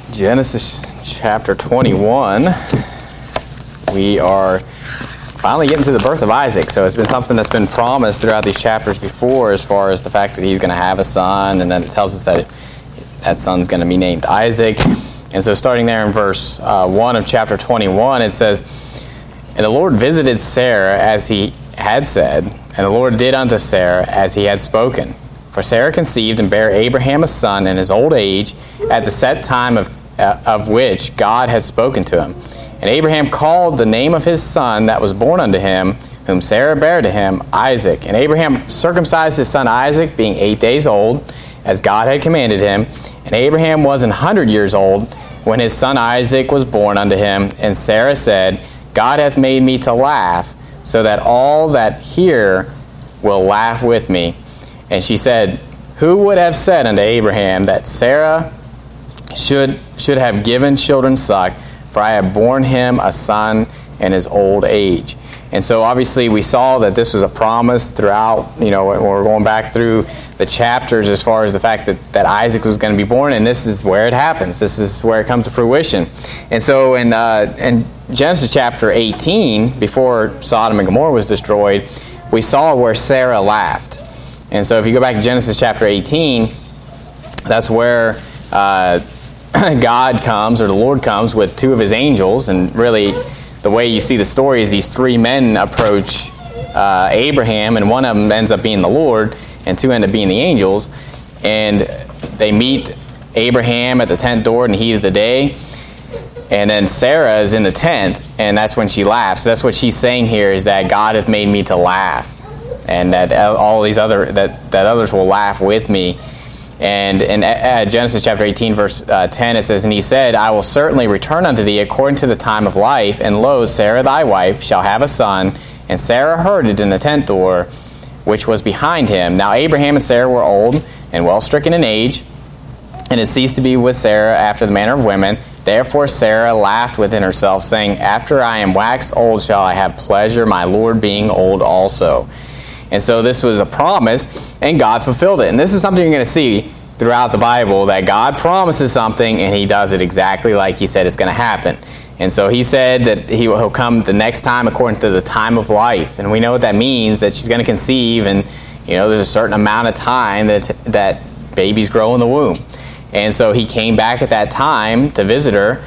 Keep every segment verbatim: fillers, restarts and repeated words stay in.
Genesis chapter twenty-one, we are finally getting to the birth of Isaac. So it's been something that's been promised throughout these chapters before, as far as the fact that he's going to have a son, and then it tells us that that son's going to be named Isaac. And so starting there in verse uh, one of chapter twenty-one, it says, "And the Lord visited Sarah as he had said, and the Lord did unto Sarah as he had spoken. For Sarah conceived and bare Abraham a son in his old age, at the set time of uh, of which God had spoken to him. And Abraham called the name of his son that was born unto him, whom Sarah bare to him, Isaac. And Abraham circumcised his son Isaac, being eight days old, as God had commanded him. And Abraham was an hundred years old when his son Isaac was born unto him. And Sarah said, God hath made me to laugh, so that all that hear will laugh with me. And she said, Who would have said unto Abraham that Sarah should should have given children suck? For I have borne him a son in his old age." And so obviously we saw that this was a promise throughout, you know, when we're going back through the chapters as far as the fact that, that Isaac was going to be born, and this is where it happens. This is where it comes to fruition. And so in, uh, in Genesis chapter eighteen, before Sodom and Gomorrah was destroyed, we saw where Sarah laughed. And so if you go back to Genesis chapter eighteen, that's where uh, God comes, or the Lord comes, with two of his angels. And really, the way you see the story is these three men approach uh, Abraham, and one of them ends up being the Lord, and two end up being the angels. And they meet Abraham at the tent door in the heat of the day. And then Sarah is in the tent, and that's when she laughs. So that's what she's saying here, is that God hath made me to laugh, and that all these other that, that others will laugh with me. And in uh, Genesis chapter eighteen, verse uh, ten, it says, "And he said, I will certainly return unto thee according to the time of life, and lo, Sarah thy wife shall have a son. And Sarah heard it in the tent door, which was behind him. Now Abraham and Sarah were old, and well stricken in age, and it ceased to be with Sarah after the manner of women. Therefore Sarah laughed within herself, saying, After I am waxed old shall I have pleasure, my Lord being old also." And so this was a promise, and God fulfilled it. And this is something you're going to see throughout the Bible, that God promises something, and he does it exactly like he said it's going to happen. And so he said that he will come the next time according to the time of life. And we know what that means, that she's going to conceive, and you know there's a certain amount of time that that babies grow in the womb. And so he came back at that time to visit her,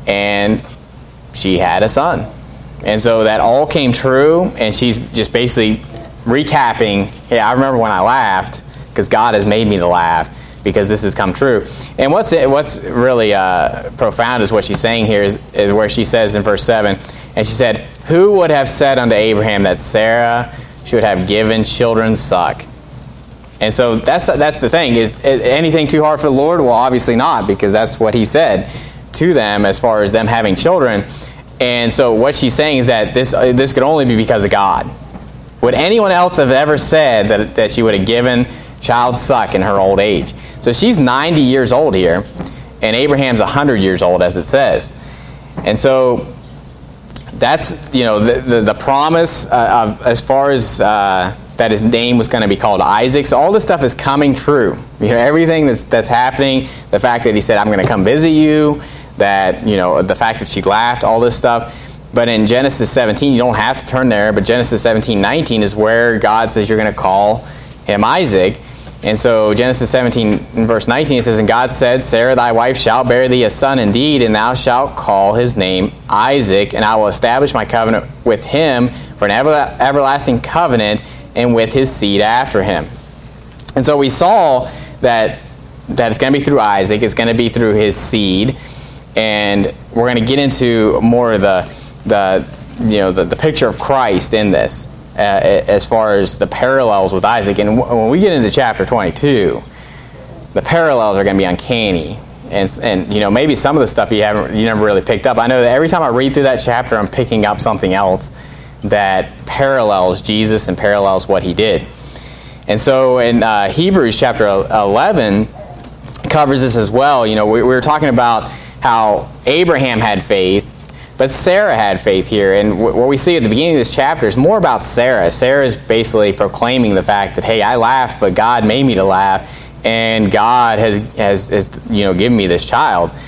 and she had a son. And so that all came true, and she's just basically recapping, hey, I remember when I laughed, because God has made me to laugh, because this has come true. And what's what's really uh, profound is what she's saying here is, is where she says in verse seven, and she said, Who would have said unto Abraham that Sarah should have given children suck? And so that's that's the thing, is anything too hard for the Lord? Well, obviously not, because that's what he said to them as far as them having children. And so what she's saying is that this this could only be because of God. Would anyone else have ever said that, that she would have given child suck in her old age? So she's ninety years old here, and Abraham's one hundred years old, as it says. And so that's, you know, the the, the promise uh, of, as far as uh, that his name was going to be called Isaac. So all this stuff is coming true. You know, everything that's that's happening, the fact that he said, I'm going to come visit you, that, you know, the fact that she laughed, all this stuff. But in Genesis seventeen, you don't have to turn there, but Genesis seventeen nineteen is where God says you're going to call him Isaac. And so Genesis seventeen, in verse nineteen, it says, And God said, Sarah thy wife shall bear thee a son indeed, and thou shalt call his name Isaac, and I will establish my covenant with him for an ever, everlasting covenant, and with his seed after him. And so we saw that, that it's going to be through Isaac, it's going to be through his seed, and we're going to get into more of the the you know the, the picture of Christ in this uh, as far as the parallels with Isaac. And w- when we get into chapter twenty-two, the parallels are going to be uncanny, and and you know maybe some of the stuff you haven't you never really picked up. I know that every time I read through that chapter, I'm picking up something else that parallels Jesus and parallels what he did. And so in uh, Hebrews chapter eleven covers this as well. You know we, we were talking about how Abraham had faith, but Sarah had faith here. And what we see at the beginning of this chapter is more about Sarah. Sarah is basically proclaiming the fact that, hey, I laughed, but God made me to laugh, and God has, has, has you know, given me this child.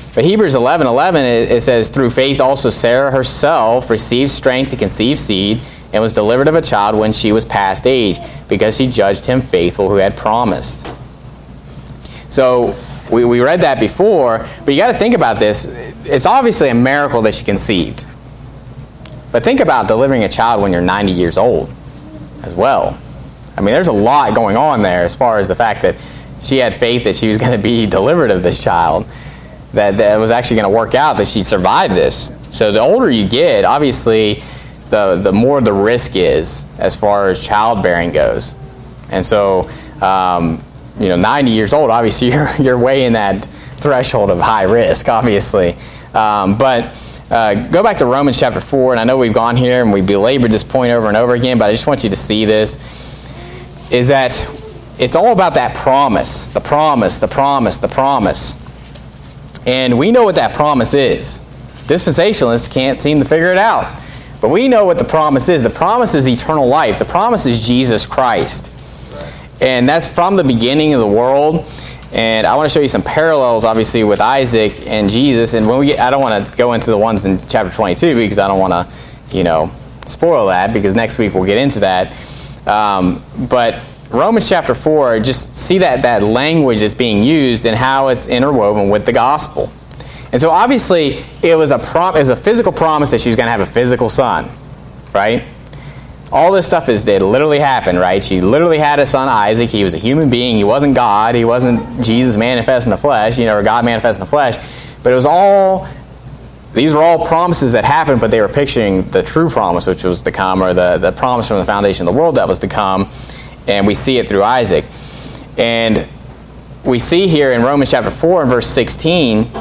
But Hebrews eleven eleven, it, it says, through faith also Sarah herself received strength to conceive seed and was delivered of a child when she was past age, because she judged him faithful who had promised. So we, we read that before, but you got to think about this. It's obviously a miracle that she conceived. But think about delivering a child when you're ninety years old as well. I mean, there's a lot going on there as far as the fact that she had faith that she was going to be delivered of this child, that, that it was actually going to work out, that she'd survive this. So the older you get, obviously, the, the more the risk is as far as childbearing goes. And so, um, you know, ninety years old, obviously, you're, you're way in that threshold of high risk, obviously. Um, but uh, go back to Romans chapter four, and I know we've gone here and we've belabored this point over and over again, but I just want you to see this, is that it's all about that promise, the promise, the promise, the promise. And we know what that promise is. Dispensationalists can't seem to figure it out. But we know what the promise is. The promise is eternal life. The promise is Jesus Christ. And that's from the beginning of the world. And I want to show you some parallels, obviously, with Isaac and Jesus. And when we get, I don't want to go into the ones in chapter twenty-two because I don't want to, you know, spoil that, because next week we'll get into that. Um, but Romans chapter four, just see that, that language that's being used and how it's interwoven with the gospel. And so obviously it was a prom- it was a physical promise that she was going to have a physical son, right? All this stuff is it literally happened, right? She literally had a son, Isaac. He was a human being. He wasn't God. He wasn't Jesus manifest in the flesh, you know, or God manifest in the flesh. But it was all, these were all promises that happened, but they were picturing the true promise, which was to come, or the, the promise from the foundation of the world that was to come. And we see it through Isaac. And we see here in Romans chapter four and verse sixteen,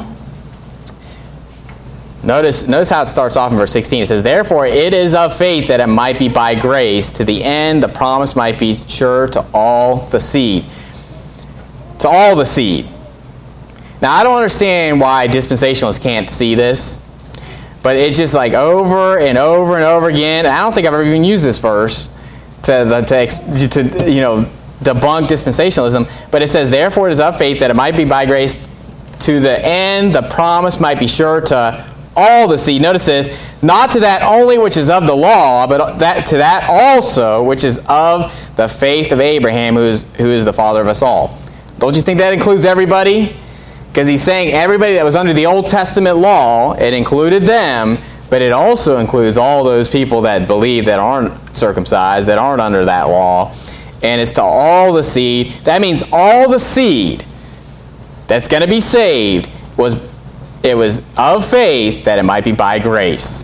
Notice, notice how it starts off in verse sixteen. It says, therefore it is of faith that it might be by grace, to the end the promise might be sure to all the seed. To all the seed. Now, I don't understand why dispensationalists can't see this, but it's just like over and over and over again. I don't think I've ever even used this verse to, to, to you know, debunk dispensationalism, but it says, therefore it is of faith that it might be by grace, to the end the promise might be sure to all the seed. Notice this, not to that only which is of the law, but that to that also which is of the faith of Abraham, who is who is the father of us all. Don't you think that includes everybody? Because he's saying everybody that was under the Old Testament law, it included them, but it also includes all those people that believe that aren't circumcised, that aren't under that law. And it's to all the seed. That means all the seed that's going to be saved was It was of faith that it might be by grace.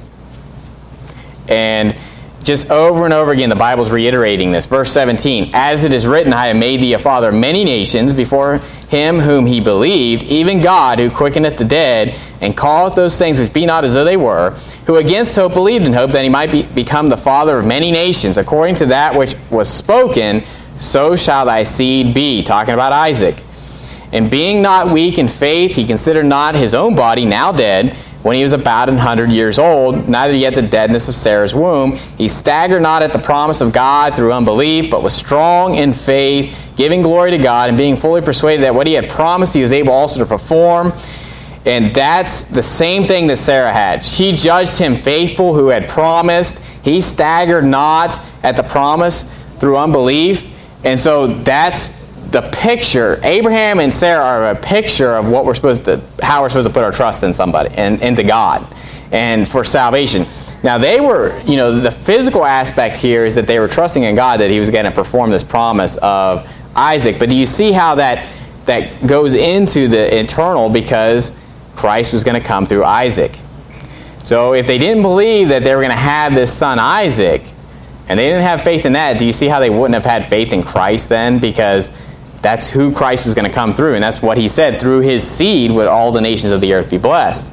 And just over and over again, the Bible's reiterating this. Verse seventeen, as it is written, I have made thee a father of many nations before him whom he believed, even God who quickeneth the dead, and calleth those things which be not as though they were, who against hope believed in hope that he might be, become the father of many nations, according to that which was spoken, so shall thy seed be. Talking about Isaac. And being not weak in faith, he considered not his own body now dead, when he was about an hundred years old, neither yet the deadness of Sarah's womb. He staggered not at the promise of God through unbelief, but was strong in faith, giving glory to God, and being fully persuaded that what he had promised he was able also to perform. And that's the same thing that Sarah had. She judged him faithful who had promised. He staggered not at the promise through unbelief. And so that's the picture. Abraham and Sarah are a picture of what we're supposed to, how we're supposed to put our trust in somebody and into God and for salvation. Now they were, you know, the physical aspect here is that they were trusting in God that he was going to perform this promise of Isaac. But do you see how that that goes into the eternal, because Christ was going to come through Isaac. So if they didn't believe that they were going to have this son Isaac, and they didn't have faith in that, do you see how they wouldn't have had faith in Christ then? Because that's who Christ was going to come through. And that's what he said. Through his seed would all the nations of the earth be blessed.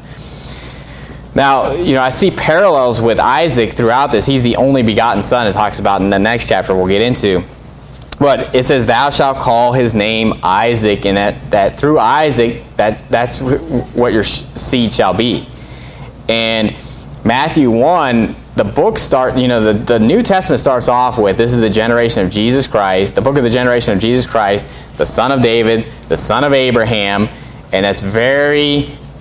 Now, you know, I see parallels with Isaac throughout this. He's the only begotten son it talks about in the next chapter we'll get into. But it says, thou shalt call his name Isaac, and that, that through Isaac, that, that's what your seed shall be. And Matthew one, the book start, you know, the, the New Testament starts off with, this is the generation of Jesus Christ, the book of the generation of Jesus Christ, the son of David, the son of Abraham, and that's very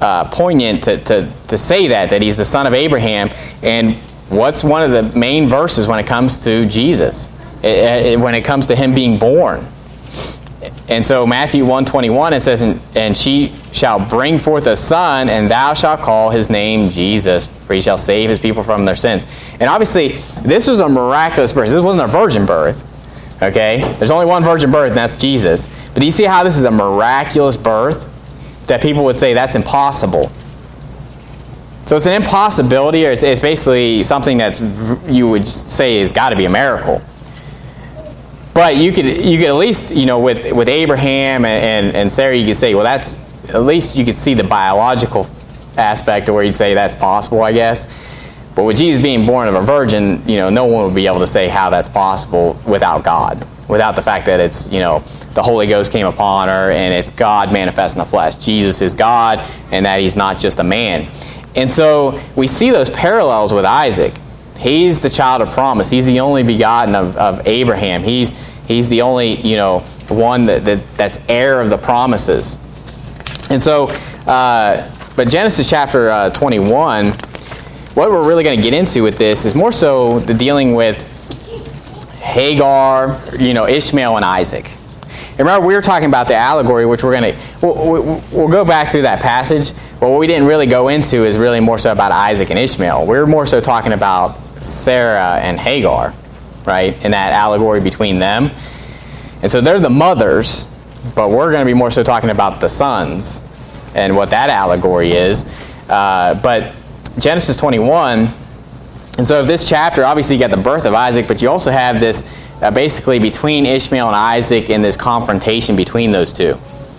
uh, poignant to, to, to say that, that he's the son of Abraham. And what's one of the main verses when it comes to Jesus, it, it, when it comes to him being born? And so Matthew one twenty-one, it says, and, and she shall bring forth a son, and thou shalt call his name Jesus, for he shall save his people from their sins. And obviously, this was a miraculous birth. This wasn't a virgin birth. Okay? There's only one virgin birth, and that's Jesus. But do you see how this is a miraculous birth? That people would say that's impossible. So it's an impossibility, or it's, it's basically something that's you would say has got to be a miracle. But you could you could at least, you know, with with Abraham and, and, and Sarah, you could say, well, that's at least you could see the biological aspect of where you'd say that's possible, I guess. But with Jesus being born of a virgin, you know, no one would be able to say how that's possible without God, without the fact that it's, you know, the Holy Ghost came upon her and it's God manifest in the flesh. Jesus is God, and that he's not just a man. And so we see those parallels with Isaac. He's the child of promise. He's the only begotten of, of Abraham. He's he's the only, you know, one that, that that's heir of the promises. And so, uh, but Genesis chapter uh, twenty-one, what we're really going to get into with this is more so the dealing with Hagar, you know, Ishmael and Isaac. And remember, we were talking about the allegory, which we're going to, we'll, we'll go back through that passage, but what we didn't really go into is really more so about Isaac and Ishmael. We're more so talking about Sarah and Hagar, right, in that allegory between them. And so they're the mothers, but we're going to be more so talking about the sons and what that allegory is. Uh, but Genesis twenty-one, and so if this chapter, obviously you got the birth of Isaac, but you also have this uh, basically between Ishmael and Isaac in this confrontation between those two.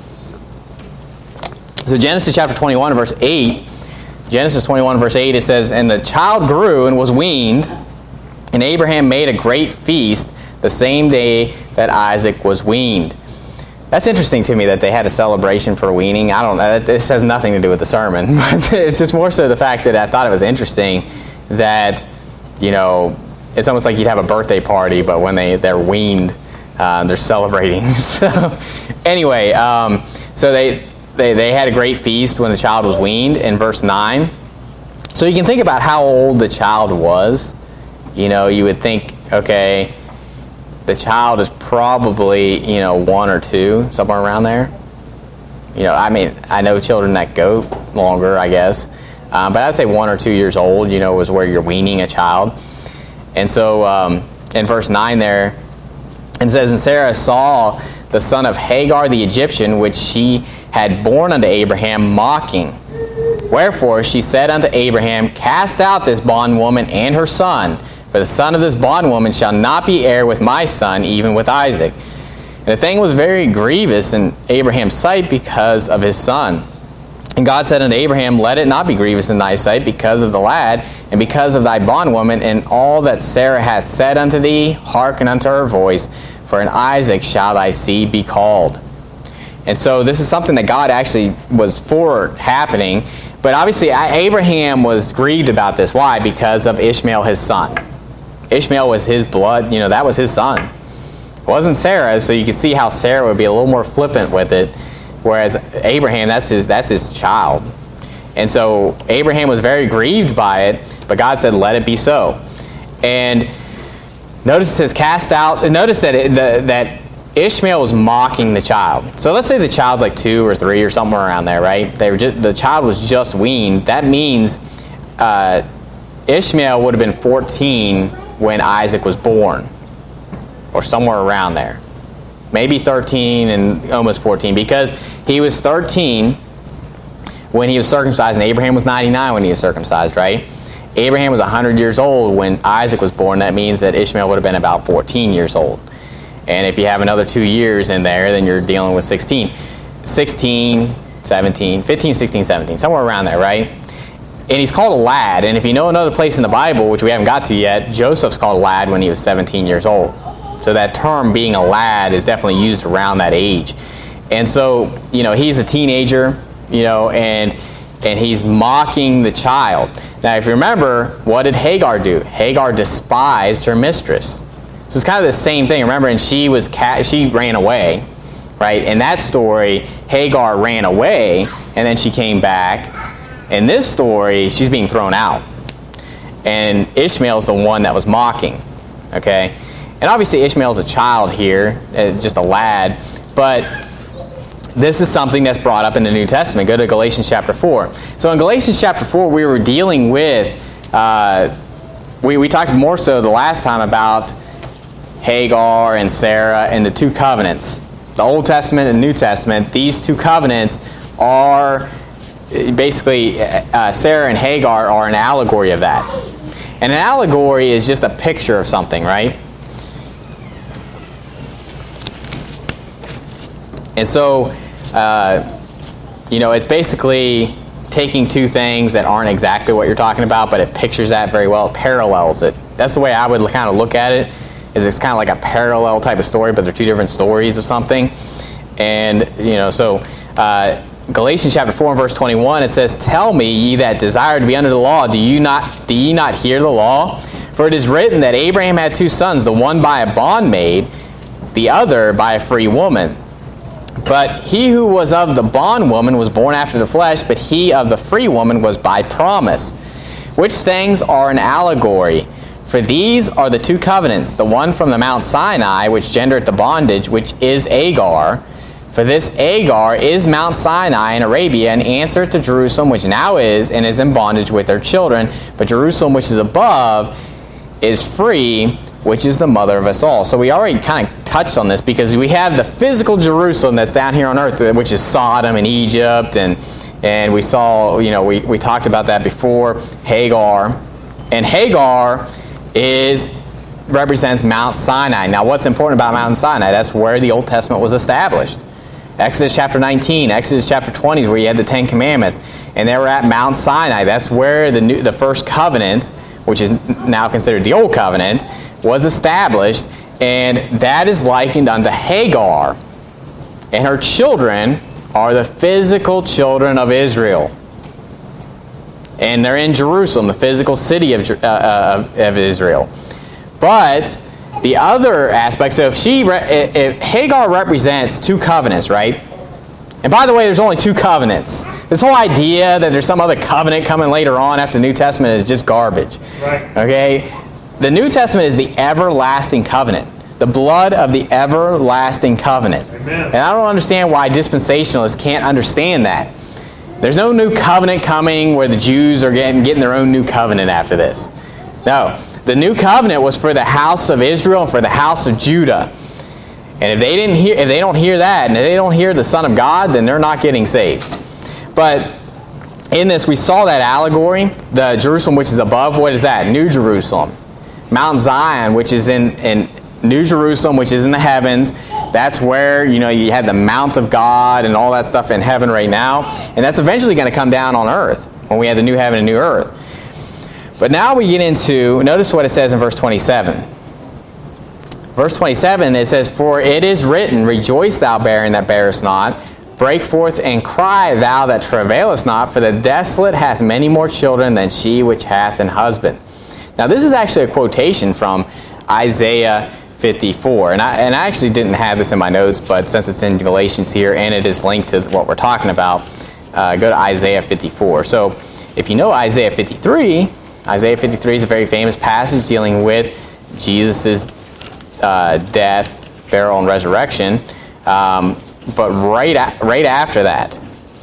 So Genesis chapter twenty-one, verse eight, Genesis twenty-one, verse eight, it says, and the child grew and was weaned, and Abraham made a great feast the same day that Isaac was weaned. That's interesting to me that they had a celebration for weaning. I don't know. This has nothing to do with the sermon. But it's just more so the fact that I thought it was interesting that, you know, it's almost like you'd have a birthday party, but when they, they're weaned, uh, they're celebrating. So anyway, um, so they, they, they had a great feast when the child was weaned in verse nine. So you can think about how old the child was. You know, you would think, okay, the child is probably, you know, one or two, somewhere around there. You know, I mean, I know children that go longer, I guess. Um, but I'd say one or two years old, you know, is where you're weaning a child. And so in um, verse nine there, it says, and Sarah saw the son of Hagar the Egyptian, which she had borne unto Abraham, mocking. Wherefore she said unto Abraham, cast out this bondwoman and her son, for the son of this bondwoman shall not be heir with my son, even with Isaac. And the thing was very grievous in Abraham's sight because of his son. And God said unto Abraham, let it not be grievous in thy sight because of the lad, and because of thy bondwoman, and all that Sarah hath said unto thee, hearken unto her voice, for in Isaac shall thy seed be called. And so this is something that God actually was for happening. But obviously Abraham was grieved about this. Why? Because of Ishmael, his son. Ishmael was his blood, you know, that was his son. It wasn't Sarah's, so you can see how Sarah would be a little more flippant with it, whereas Abraham, that's his that's his child. And so Abraham was very grieved by it, but God said, let it be so. And notice it says, cast out, notice that it, the, that Ishmael was mocking the child. So let's say the child's like two or three or somewhere around there, right? They were just, the child was just weaned. That means uh, Ishmael would have been fourteen when Isaac was born, or somewhere around there. Maybe thirteen and almost fourteen, because he was thirteen when he was circumcised, and Abraham was ninety-nine when he was circumcised, right? Abraham was one hundred years old when Isaac was born. That means that Ishmael would have been about fourteen years old. And if you have another two years in there, then you're dealing with sixteen. sixteen, seventeen, fifteen, sixteen, seventeen, somewhere around there, right? And he's called a lad. And if you know another place in the Bible, which we haven't got to yet, Joseph's called a lad when he was seventeen years old. So that term, being a lad, is definitely used around that age. And so, you know, he's a teenager, you know, and and he's mocking the child. Now, if you remember, what did Hagar do? Hagar despised her mistress. So it's kind of the same thing. Remember, and she was ca- she ran away, right? In that story, Hagar ran away and then she came back. In this story, she's being thrown out. And Ishmael's the one that was mocking. Okay? And obviously Ishmael's a child here, just a lad, but this is something that's brought up in the New Testament. Go to Galatians chapter four. So in Galatians chapter four, we were dealing with, uh, we, we talked more so the last time about Hagar and Sarah and the two covenants. The Old Testament and New Testament, these two covenants are basically, uh, Sarah and Hagar are an allegory of that. And an allegory is just a picture of something, right? And so, uh, you know, it's basically taking two things that aren't exactly what you're talking about, but it pictures that very well. It parallels it. That's the way I would kind of look at it, is it's kind of like a parallel type of story, but they're two different stories of something. And, you know, so uh, Galatians chapter four and verse twenty-one, it says, "Tell me, ye that desire to be under the law, do you not do ye not hear the law? For it is written that Abraham had two sons, the one by a bondmaid, the other by a free woman. But he who was of the bondwoman was born after the flesh, but he of the free woman was by promise. Which things are an allegory? For these are the two covenants, the one from the Mount Sinai, which gendereth the bondage, which is Agar. For this Agar is Mount Sinai in Arabia, and answereth to Jerusalem, which now is, and is in bondage with her children. But Jerusalem, which is above, is free, which is the mother of us all." So we already kind of touched on this, because we have the physical Jerusalem that's down here on earth, which is Sodom and Egypt, and and we saw, you know, we, we talked about that before, Hagar. And Hagar is represents Mount Sinai. Now, what's important about Mount Sinai? That's where the Old Testament was established. Exodus chapter nineteen, Exodus chapter twenty is where you had the Ten Commandments, and they were at Mount Sinai. That's where the new, the first covenant, which is now considered the Old Covenant, was established, and that is likened unto Hagar. And her children are the physical children of Israel. And they're in Jerusalem, the physical city of, uh, of Israel. But the other aspect, so if she, if Hagar represents two covenants, right? And by the way, there's only two covenants. This whole idea that there's some other covenant coming later on after the New Testament is just garbage. Right. Okay? The New Testament is the everlasting covenant. The blood of the everlasting covenant. Amen. And I don't understand why dispensationalists can't understand that. There's no new covenant coming where the Jews are getting, getting their own new covenant after this. No. The new covenant was for the house of Israel and for the house of Judah. And if they didn't hear, if they don't hear that, and if they don't hear the Son of God, then they're not getting saved. But in this, we saw that allegory. The Jerusalem which is above, what is that? New Jerusalem. Mount Zion, which is in, in New Jerusalem, which is in the heavens. That's where, you know, you have the Mount of God and all that stuff in heaven right now. And that's eventually going to come down on earth when we have the new heaven and new earth. But now we get into, notice what it says in verse twenty-seven. Verse twenty-seven, it says, "For it is written, Rejoice thou barren that bearest not, break forth and cry thou that travailest not, for the desolate hath many more children than she which hath an husband." Now this is actually a quotation from Isaiah fifty-four. And I, and I actually didn't have this in my notes, but since it's in Galatians here and it is linked to what we're talking about, uh, go to Isaiah fifty-four. So if you know Isaiah fifty-three, Isaiah fifty-three is a very famous passage dealing with Jesus' uh, death, burial, and resurrection. Um, but right, a- right after that,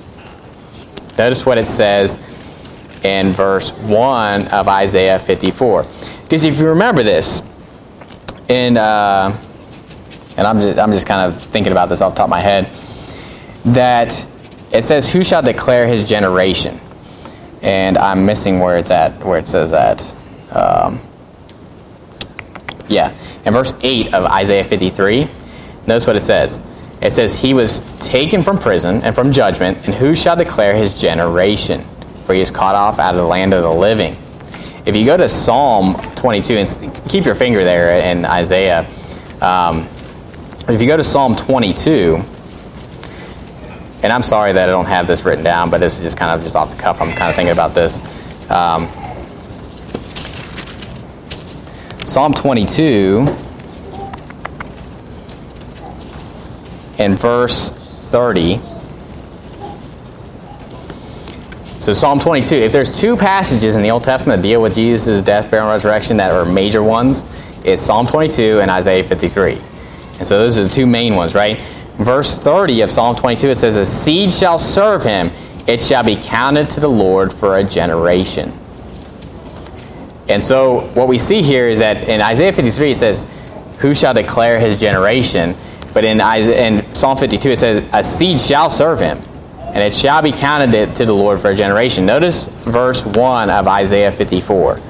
notice what it says in verse one of Isaiah fifty-four. Because if you remember this, in, uh, and I'm just, I'm just kind of thinking about this off the top of my head, that it says, "Who shall declare his generation?" And I'm missing where it's at, where it says that. Um, yeah, in verse eight of Isaiah fifty-three, notice what it says. It says, "He was taken from prison and from judgment, and who shall declare his generation? For he is caught off out of the land of the living." If you go to Psalm twenty-two, and keep your finger there in Isaiah, um, if you go to Psalm twenty-two, and I'm sorry that I don't have this written down, but this is just kind of just off the cuff. I'm kind of thinking about this. Um, Psalm twenty-two, in verse thirty, So Psalm twenty-two, if there's two passages in the Old Testament that deal with Jesus' death, burial, and resurrection that are major ones, it's Psalm twenty-two and Isaiah fifty-three. And so those are the two main ones, right? Verse thirty of Psalm twenty-two, it says, a seed shall serve him, it shall be counted to the Lord for a generation. And so what we see here is that in Isaiah fifty-three, it says, who shall declare his generation? But in, Isaiah, in Psalm fifty-two, it says, a seed shall serve him, and it shall be counted to the Lord for a generation. Notice verse one of Isaiah fifty-four.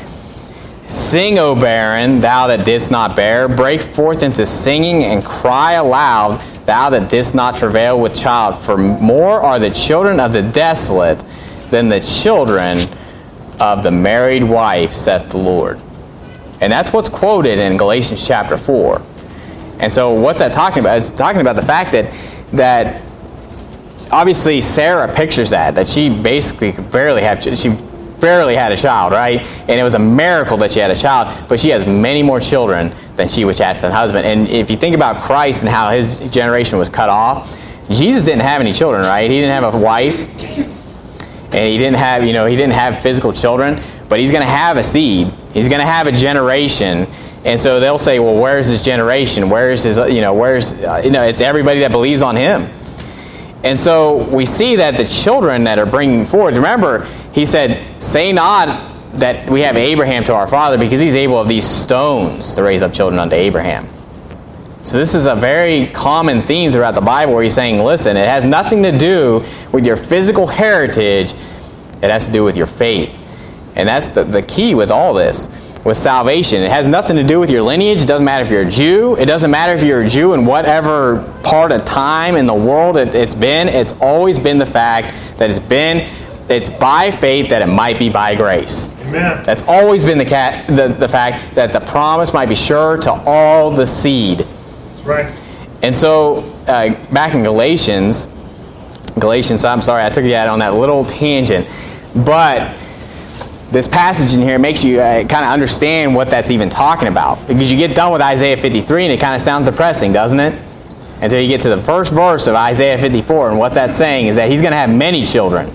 Sing, O barren, thou that didst not bear. Break forth into singing and cry aloud, thou that didst not travail with child. For more are the children of the desolate than the children of the married wife, saith the Lord. And that's what's quoted in Galatians chapter four. And so what's that talking about? It's talking about the fact that that obviously Sarah pictures that, that she basically could barely have, she barely had a child, right? And it was a miracle that she had a child, but she has many more children than she which hath an husband. And if you think about Christ and how his generation was cut off, Jesus didn't have any children, right? He didn't have a wife, and he didn't have, you know, he didn't have physical children, but he's going to have a seed. He's going to have a generation. And so they'll say, well, where's his generation? Where's his, you know, where's, uh, you know, it's everybody that believes on him. And so we see that the children that are bringing forward, remember, he said, say not that we have Abraham to our father, because he's able of these stones to raise up children unto Abraham. So this is a very common theme throughout the Bible where he's saying, listen, it has nothing to do with your physical heritage. It has to do with your faith. And that's the, the key with all this. With salvation, it has nothing to do with your lineage. It doesn't matter if you're a Jew. It doesn't matter if you're a Jew in whatever part of time in the world it, it's been. It's always been the fact that it's been, it's by faith that it might be by grace. Amen. That's always been the, cat, the the fact that the promise might be sure to all the seed. That's right. And so uh, back in Galatians, Galatians. I'm sorry, I took you out on that little tangent, but this passage in here makes you uh, kind of understand what that's even talking about. Because you get done with Isaiah fifty-three and it kind of sounds depressing, doesn't it? Until you get to the first verse of Isaiah fifty-four, and what's that saying is that he's going to have many children.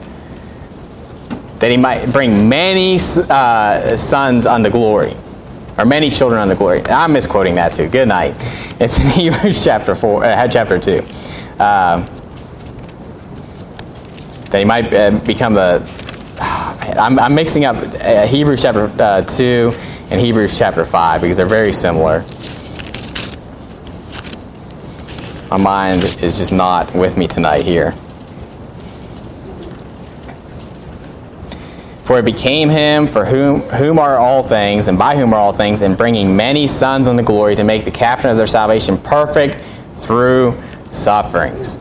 That he might bring many uh, sons unto glory. Or many children unto glory. I'm misquoting that too. Good night. It's in Hebrews chapter four, uh, chapter two. Uh, that he might uh, become the... Oh, man, I'm, I'm mixing up uh, Hebrews chapter uh, two and Hebrews chapter five because they're very similar. My mind is just not with me tonight here. For it became him for whom whom are all things, and by whom are all things, and bringing many sons unto glory, to make the captain of their salvation perfect through sufferings.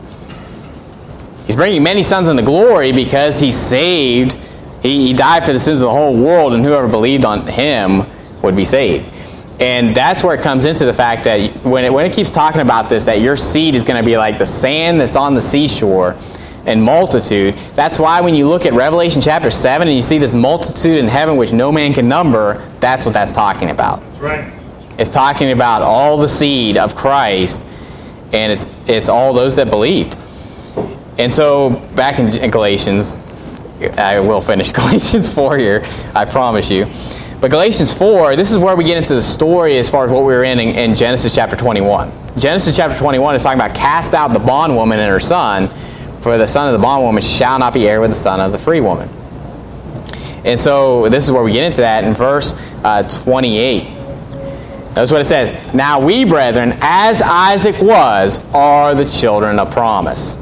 He's bringing many sons unto glory because he saved, he, he died for the sins of the whole world, and whoever believed on him would be saved. And that's where it comes into the fact that when it, when it keeps talking about this, that your seed is going to be like the sand that's on the seashore in multitude. That's why when you look at Revelation chapter seven and you see this multitude in heaven which no man can number, that's what that's talking about. That's right. It's talking about all the seed of Christ, and it's it's all those that believed. And so back in, in Galatians, I will finish Galatians four here, I promise you. But Galatians four, this is where we get into the story as far as what we were in, in in Genesis chapter twenty-one. Genesis chapter twenty-one is talking about cast out the bondwoman and her son, for the son of the bondwoman shall not be heir with the son of the free woman. And so this is where we get into that in verse uh, twenty-eight. Notice what it says. Now we, brethren, as Isaac was, are the children of promise.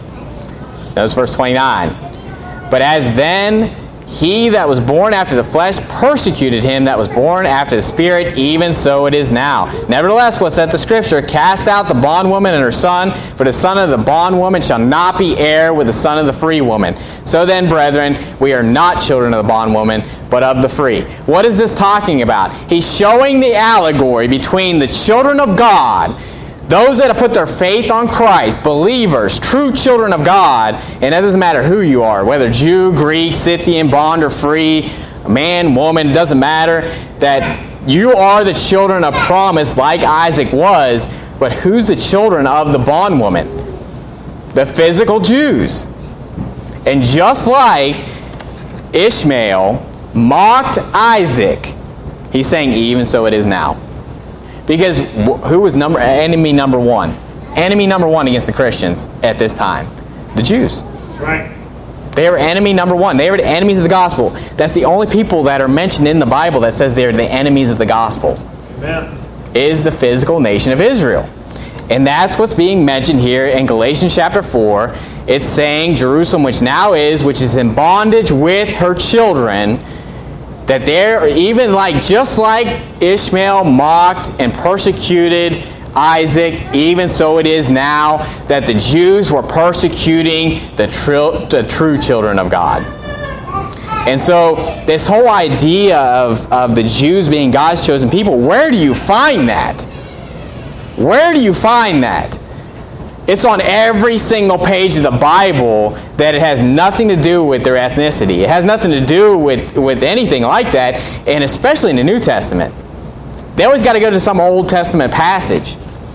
Notice verse twenty-nine. But as then he that was born after the flesh persecuted him that was born after the Spirit, even so it is now. Nevertheless, what saith the Scripture? Cast out the bondwoman and her son, for the son of the bondwoman shall not be heir with the son of the free woman. So then, brethren, we are not children of the bondwoman, but of the free. What is this talking about? He's showing the allegory between the children of God, those that have put their faith on Christ, believers, true children of God, and it doesn't matter who you are, whether Jew, Greek, Scythian, bond, or free, man, woman, it doesn't matter, that you are the children of promise like Isaac was, but who's the children of the bondwoman? The physical Jews. And just like Ishmael mocked Isaac, he's saying even so it is now. Because who was number enemy number one? Enemy number one against the Christians at this time? The Jews. Right. They were enemy number one. They were the enemies of the gospel. That's the only people that are mentioned in the Bible that says they're the enemies of the gospel. Amen. Is the physical nation of Israel. And that's what's being mentioned here in Galatians chapter four. It's saying Jerusalem, which now is, which is in bondage with her children, that they're even like, just like Ishmael mocked and persecuted Isaac, even so it is now that the Jews were persecuting the, tri- the true children of God. And so this whole idea of, of the Jews being God's chosen people, where do you find that? Where do you find that? It's on every single page of the Bible that it has nothing to do with their ethnicity. It has nothing to do with, with anything like that, and especially in the New Testament. They always got to go to some Old Testament passage.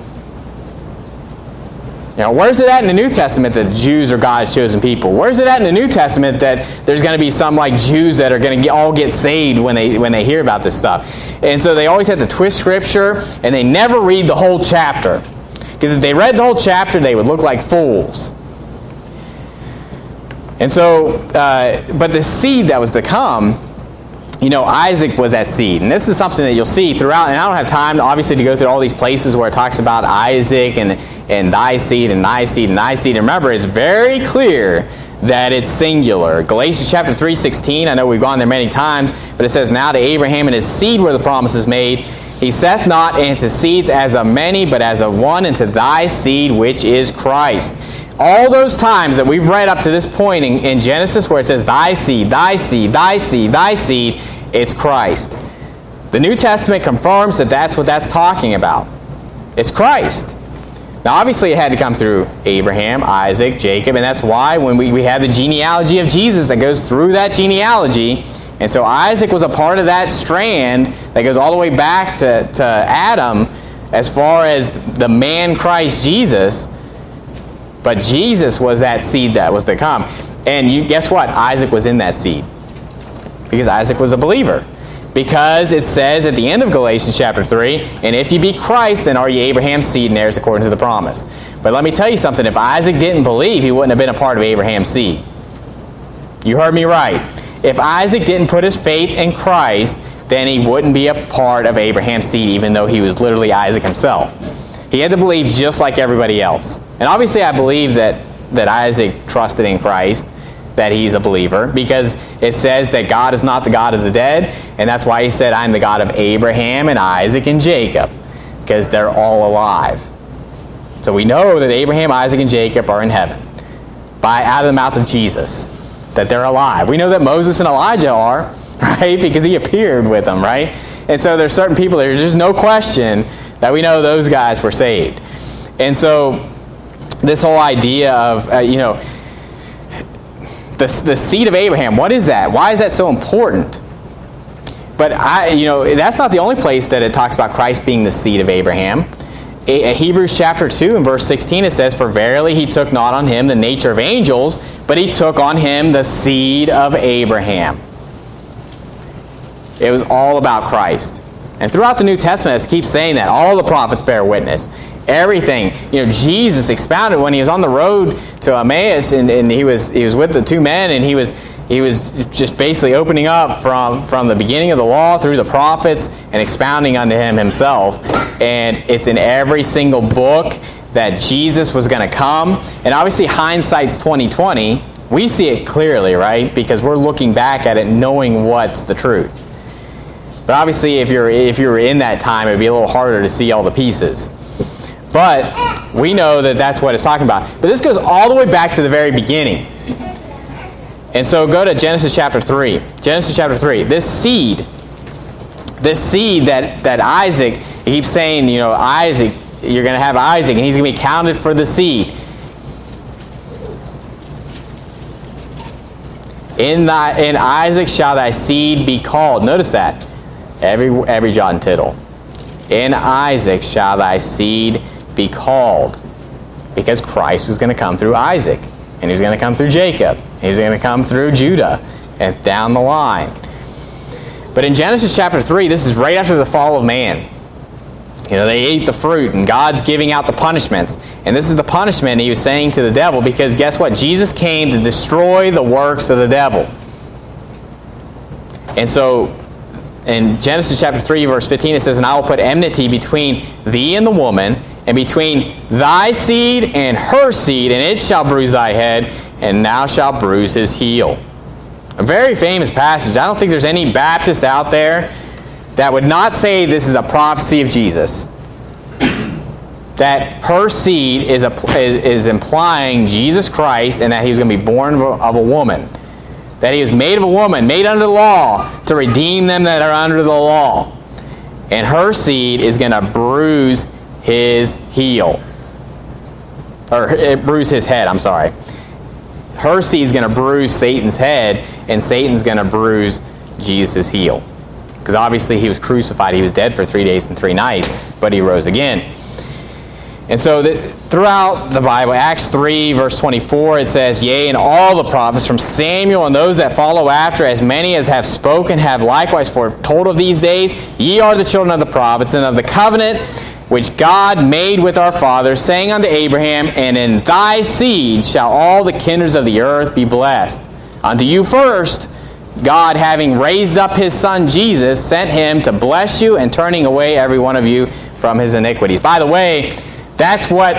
You know, where's it at in the New Testament that Jews are God's chosen people? Where's it at in the New Testament that there's going to be some like Jews that are going to get, all get saved when they when they hear about this stuff? And so they always have to twist Scripture, and they never read the whole chapter. Because if they read the whole chapter, they would look like fools. And so, uh, but the seed that was to come, you know, Isaac was that seed. And this is something that you'll see throughout. And I don't have time, obviously, to go through all these places where it talks about Isaac and, and thy seed and thy seed and thy seed. And remember, it's very clear that it's singular. Galatians chapter three sixteen, I know we've gone there many times, but it says, now to Abraham and his seed were the promises made. He saith not unto seeds as of many, but as of one, and to thy seed, which is Christ. All those times that we've read up to this point in, in Genesis where it says thy seed, thy seed, thy seed, thy seed, it's Christ. The New Testament confirms that that's what that's talking about. It's Christ. Now obviously it had to come through Abraham, Isaac, Jacob, and that's why when we, we have the genealogy of Jesus that goes through that genealogy, and so Isaac was a part of that strand that goes all the way back to, to Adam as far as the man Christ Jesus. But Jesus was that seed that was to come. And you guess what? Isaac was in that seed. Because Isaac was a believer. Because it says at the end of Galatians chapter three, and if ye be Christ, then are ye Abraham's seed and heirs according to the promise. But let me tell you something. If Isaac didn't believe, he wouldn't have been a part of Abraham's seed. You heard me right. If Isaac didn't put his faith in Christ, then he wouldn't be a part of Abraham's seed, even though he was literally Isaac himself. He had to believe just like everybody else. And obviously I believe that, that Isaac trusted in Christ, that he's a believer, because it says that God is not the God of the dead, and that's why he said, I'm the God of Abraham and Isaac and Jacob, because they're all alive. So we know that Abraham, Isaac, and Jacob are in heaven by out of the mouth of Jesus, that they're alive. We know that Moses and Elijah are, right, because he appeared with them, right? And so there's certain people, there's just no question that we know those guys were saved. And so this whole idea of, uh, you know, the, the seed of Abraham, what is that? Why is that so important? But, I, you know, that's not the only place that it talks about Christ being the seed of Abraham. A, Hebrews chapter two and verse sixteen, it says, for verily he took not on him the nature of angels, but he took on him the seed of Abraham. It was all about Christ. And throughout the New Testament, it keeps saying that. All the prophets bear witness. Everything. You know, Jesus expounded when he was on the road to Emmaus, and, and he was he was with the two men, and he was he was just basically opening up from, from the beginning of the law through the prophets and expounding unto him himself. And it's in every single book that Jesus was going to come. And obviously hindsight's twenty twenty. We see it clearly, right? Because we're looking back at it knowing what's the truth. But obviously, if you're if you were in that time, it would be a little harder to see all the pieces. But we know that that's what it's talking about. But this goes all the way back to the very beginning. And so go to Genesis chapter three. Genesis chapter three. This seed, this seed that, that Isaac, he keeps saying, you know, Isaac, you're going to have Isaac, and he's going to be counted for the seed. In thy in Isaac shall thy seed be called. Notice that. Every every jot and tittle. In Isaac shall thy seed be called. Because Christ was going to come through Isaac. and he was going to come through Jacob. He was going to come through Judah and down the line. But in Genesis chapter three, this is right after the fall of man. You know, they ate the fruit, and God's giving out the punishments. And this is the punishment he was saying to the devil, because guess what? Jesus came to destroy the works of the devil. And so, in Genesis chapter three, verse fifteen, it says, "And I will put enmity between thee and the woman, and between thy seed and her seed, and it shall bruise thy head, and thou shalt bruise his heel." A very famous passage. I don't think there's any Baptist out there that would not say this is a prophecy of Jesus. That her seed is, a, is, is implying Jesus Christ, and that he was going to be born of a woman. That he was made of a woman, made under the law, to redeem them that are under the law. And her seed is going to bruise his heel. Or bruise his head, I'm sorry. Her seed is going to bruise Satan's head, and Satan's going to bruise Jesus' heel. Because obviously he was crucified. He was dead for three days and three nights, but he rose again. And so the, throughout the Bible, Acts three, verse twenty-four, it says, "Yea, and all the prophets from Samuel and those that follow after, as many as have spoken, have likewise foretold of these days. Ye are the children of the prophets, and of the covenant which God made with our fathers, saying unto Abraham, And in thy seed shall all the kindreds of the earth be blessed. Unto you first, God, having raised up his Son Jesus, sent him to bless you, and turning away every one of you from his iniquities." By the way, that's what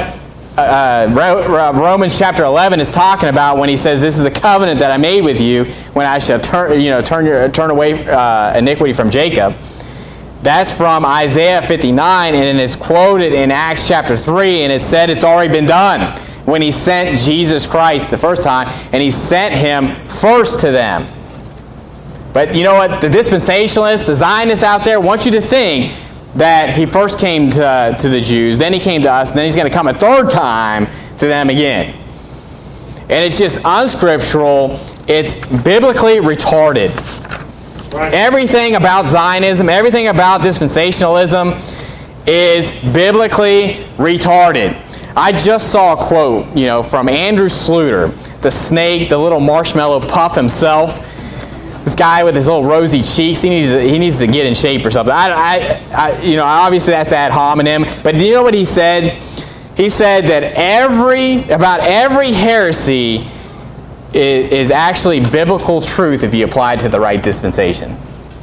uh, Romans chapter eleven is talking about when he says, "This is the covenant that I made with you when I shall turn, you know, turn your turn away uh, iniquity from Jacob." That's from Isaiah fifty-nine, and it's quoted in Acts chapter three, and it said it's already been done when he sent Jesus Christ the first time, and he sent him first to them. But you know what? The dispensationalists, the Zionists out there want you to think that he first came to, to the Jews, then he came to us, and then he's going to come a third time to them again. And it's just unscriptural. It's biblically retarded. Right. Everything about Zionism, everything about dispensationalism is biblically retarded. I just saw a quote, you know, from Andrew Sluter, the snake, the little marshmallow puff himself. This guy with his little rosy cheeks, he needs to, he needs to get in shape or something. I, I, I, you know, obviously that's ad hominem. But do you know what he said? He said that every about every heresy is, is actually biblical truth if you apply it to the right dispensation.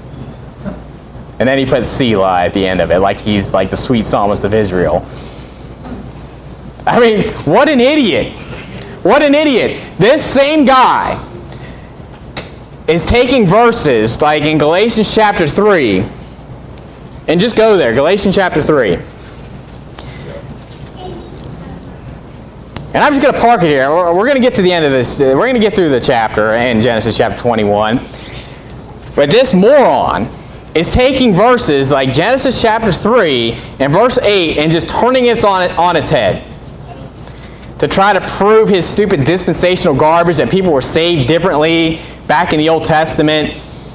And then he puts Selah at the end of it, like he's like the sweet psalmist of Israel. I mean, what an idiot! What an idiot! This same guy is taking verses like in Galatians chapter three, and just go there, Galatians chapter three. And I'm just going to park it here. We're going to get to the end of this. We're going to get through the chapter in Genesis chapter twenty-one. But this moron is taking verses like Genesis chapter three and verse eight and just turning it on, on its head to try to prove his stupid dispensational garbage that people were saved differently back in the Old Testament.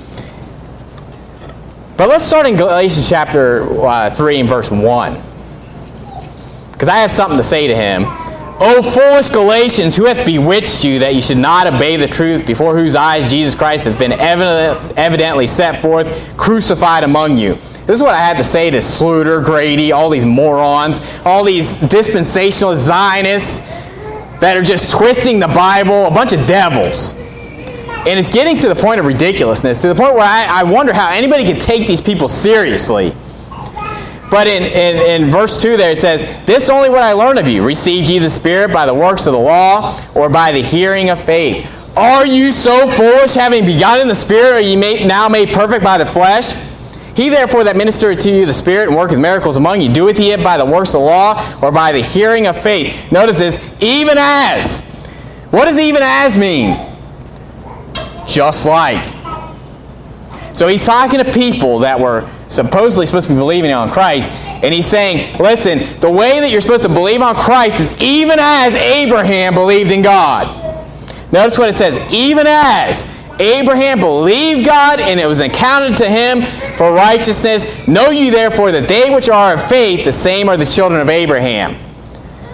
But let's start in Galatians chapter uh, three and verse one. Because I have something to say to him. "O foolish Galatians, who hath bewitched you that you should not obey the truth, before whose eyes Jesus Christ hath been evident, evidently set forth, crucified among you." This is what I had to say to Sluter, Grady, all these morons, all these dispensational Zionists that are just twisting the Bible, a bunch of devils. And it's getting to the point of ridiculousness, to the point where I, I wonder how anybody can take these people seriously. But in, in, in verse two there it says, "This only what I learned of you, received ye the Spirit by the works of the law, or by the hearing of faith? Are you so foolish, having begun in the Spirit, are ye made, now made perfect by the flesh? He therefore that ministereth to you the Spirit and worketh miracles among you, doeth he it by the works of the law, or by the hearing of faith?" Notice this, even as. What does even as mean? Just like. So he's talking to people that were supposedly supposed to be believing on Christ, and he's saying, listen, the way that you're supposed to believe on Christ is even as Abraham believed in God. Notice what it says, even as Abraham believed God, and it was accounted to him for righteousness. Know you therefore that they which are of faith, the same are the children of Abraham.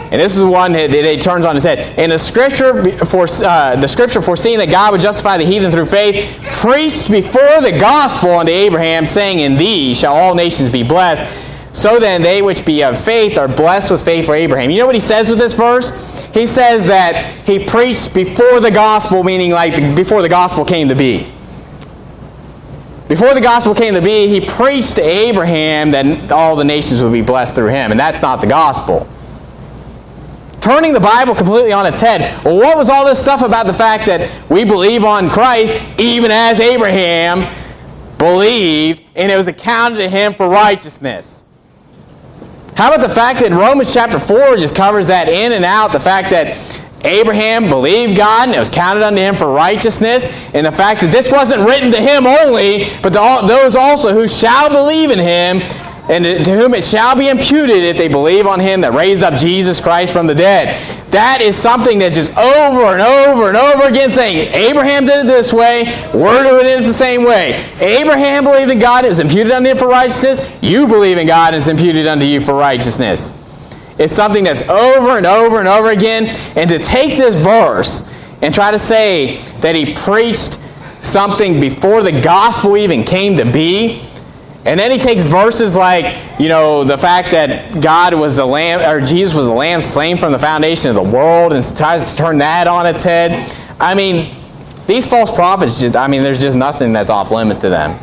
And this is one that it turns on its head. And the scripture, for, uh, the scripture foreseeing that God would justify the heathen through faith, preached before the gospel unto Abraham, saying, in thee shall all nations be blessed. So then they which be of faith are blessed with faith for Abraham. You know what he says with this verse? He says that he preached before the gospel, meaning like the, before the gospel came to be. Before the gospel came to be, he preached to Abraham that all the nations would be blessed through him. And that's not the gospel. Turning the Bible completely on its head. Well, what was all this stuff about the fact that we believe on Christ even as Abraham believed, and it was accounted to him for righteousness? How about the fact that Romans chapter four just covers that in and out, the fact that Abraham believed God and it was counted unto him for righteousness, and the fact that this wasn't written to him only, but to all, those also who shall believe in him, and to whom it shall be imputed if they believe on him that raised up Jesus Christ from the dead. That is something that's just over and over and over again saying, Abraham did it this way, we're doing it the same way. Abraham believed in God, it was imputed unto him for righteousness. You believe in God, it's imputed unto you for righteousness. It's something that's over and over and over again. And to take this verse and try to say that he preached something before the gospel even came to be, and then he takes verses like, you know, the fact that God was the lamb, or Jesus was the lamb slain from the foundation of the world, and tries to turn that on its head. I mean, these false prophets just, I mean, there's just nothing that's off limits to them.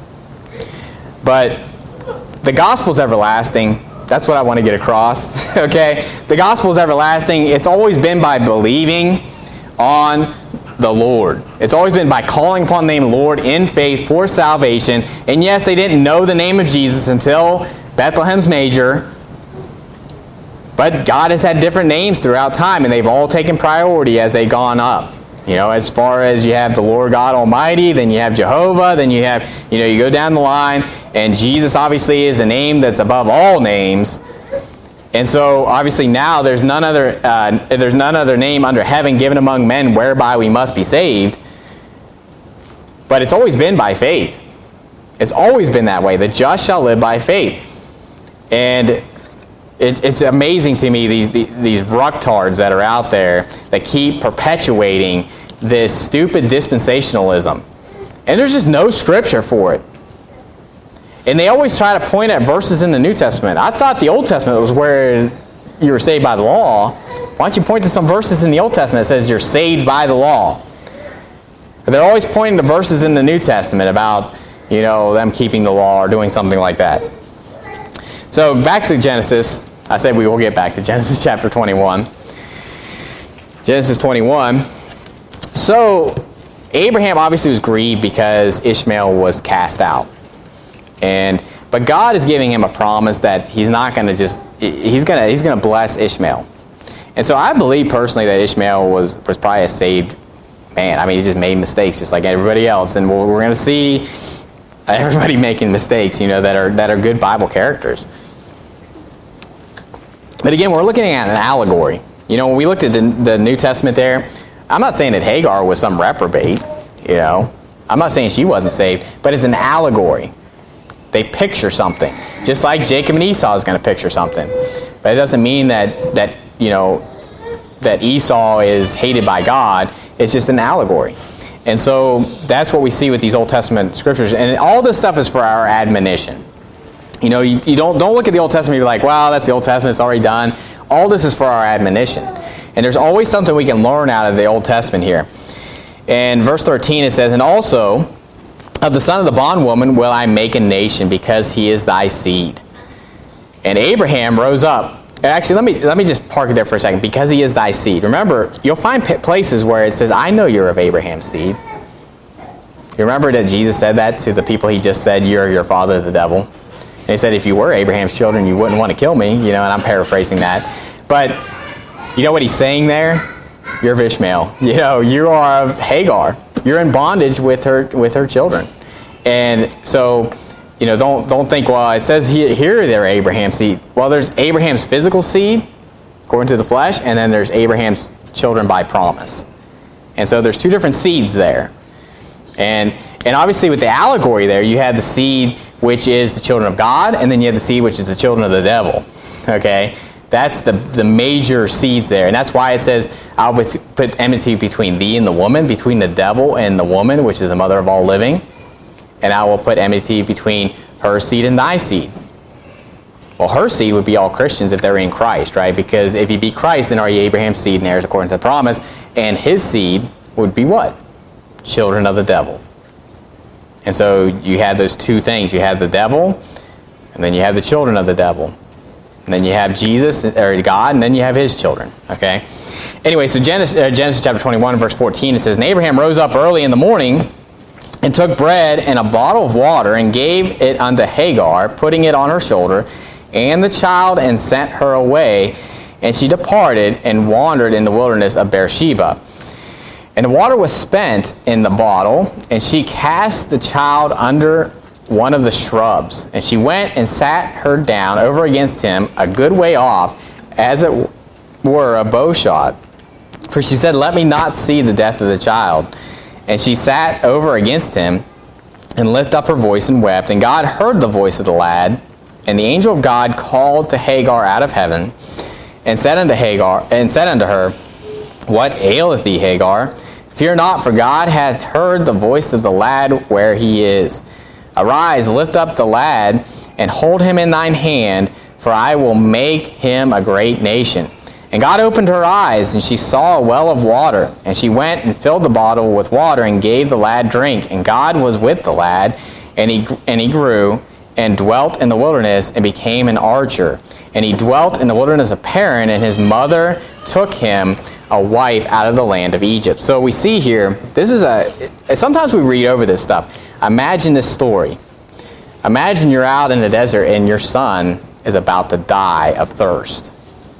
But the gospel's everlasting. That's what I want to get across, okay? The gospel is everlasting. It's always been by believing on the Lord. It's always been by calling upon the name of the Lord in faith for salvation. And yes, they didn't know the name of Jesus until Bethlehem's manger. But God has had different names throughout time, and they've all taken priority as they've gone up. You know, as far as you have the Lord God Almighty, then you have Jehovah, then you have, you know, you go down the line, and Jesus obviously is a name that's above all names. And so, obviously, now there's none other uh, there's none other name under heaven given among men whereby we must be saved. But it's always been by faith. It's always been that way. The just shall live by faith. And it's it's amazing to me these these rucktards that are out there that keep perpetuating this stupid dispensationalism, and there's just no scripture for it. And they always try to point at verses in the New Testament. I thought the Old Testament was where you were saved by the law. Why don't you point to some verses in the Old Testament that says you're saved by the law? They're always pointing to verses in the New Testament about, you know, them keeping the law or doing something like that. So back to Genesis. I said we will get back to Genesis chapter twenty-one. Genesis twenty-one. So Abraham obviously was grieved because Ishmael was cast out. And but God is giving him a promise that he's not going to just he's going to he's going to bless Ishmael. And so I believe personally that Ishmael was was probably a saved man. I mean, he just made mistakes just like everybody else, and we're, we're going to see everybody making mistakes, you know, that are that are good Bible characters. But again, we're looking at an allegory. You know, when we looked at the, the New Testament there, I'm not saying that Hagar was some reprobate, you know. I'm not saying she wasn't saved, but it's an allegory. They picture something. Just like Jacob and Esau is going to picture something. But it doesn't mean that, that, you know, that Esau is hated by God. It's just an allegory. And so that's what we see with these Old Testament scriptures. And all this stuff is for our admonition. You know, you, you don't don't look at the Old Testament and be like, wow, that's the Old Testament, it's already done. All this is for our admonition. And there's always something we can learn out of the Old Testament here. In verse thirteen it says, and also of the son of the bondwoman will I make a nation, because he is thy seed. And Abraham rose up. Actually, let me let me just park it there for a second. Because he is thy seed. Remember, you'll find places where it says, I know you're of Abraham's seed. You remember that Jesus said that to the people he just said, you're your father, the devil. And he said, if you were Abraham's children, you wouldn't want to kill me. You know, and I'm paraphrasing that. But you know what he's saying there? You're of Ishmael. You know, you are of Hagar. You're in bondage with her with her children. And so, you know, don't don't think, well, it says here, here they're Abraham's seed. Well, there's Abraham's physical seed, according to the flesh, and then there's Abraham's children by promise. And so there's two different seeds there. And and obviously with the allegory there, you have the seed which is the children of God, and then you have the seed which is the children of the devil. Okay? That's the, the major seeds there. And that's why it says, I'll put enmity between thee and the woman, between the devil and the woman, which is the mother of all living. And I will put enmity between her seed and thy seed. Well, her seed would be all Christians if they're in Christ, right? Because if you be Christ, then are ye Abraham's seed and heirs according to the promise. And his seed would be what? Children of the devil. And so you have those two things. You have the devil, and then you have the children of the devil. And then you have Jesus, or God, and then you have his children. Okay? Anyway, so Genesis, uh, Genesis chapter twenty-one, verse fourteen, it says, And Abraham rose up early in the morning, and took bread and a bottle of water, and gave it unto Hagar, putting it on her shoulder, and the child, and sent her away. And she departed, and wandered in the wilderness of Beersheba. And the water was spent in the bottle, and she cast the child under one of the shrubs. And she went and sat her down over against him a good way off, as it were a bow shot. For she said, Let me not see the death of the child. And she sat over against him, and lifted up her voice and wept. And God heard the voice of the lad. And the angel of God called to Hagar out of heaven, and said unto Hagar, and said unto her, What aileth thee, Hagar? Fear not, for God hath heard the voice of the lad where he is. Arise, lift up the lad, and hold him in thine hand, for I will make him a great nation. And God opened her eyes, and she saw a well of water. And she went and filled the bottle with water, and gave the lad drink. And God was with the lad, and he and he grew, and dwelt in the wilderness, and became an archer. And he dwelt in the wilderness of Paran, and his mother took him a wife out of the land of Egypt. So we see here, this is a, sometimes we read over this stuff. Imagine this story. Imagine you're out in the desert and your son is about to die of thirst.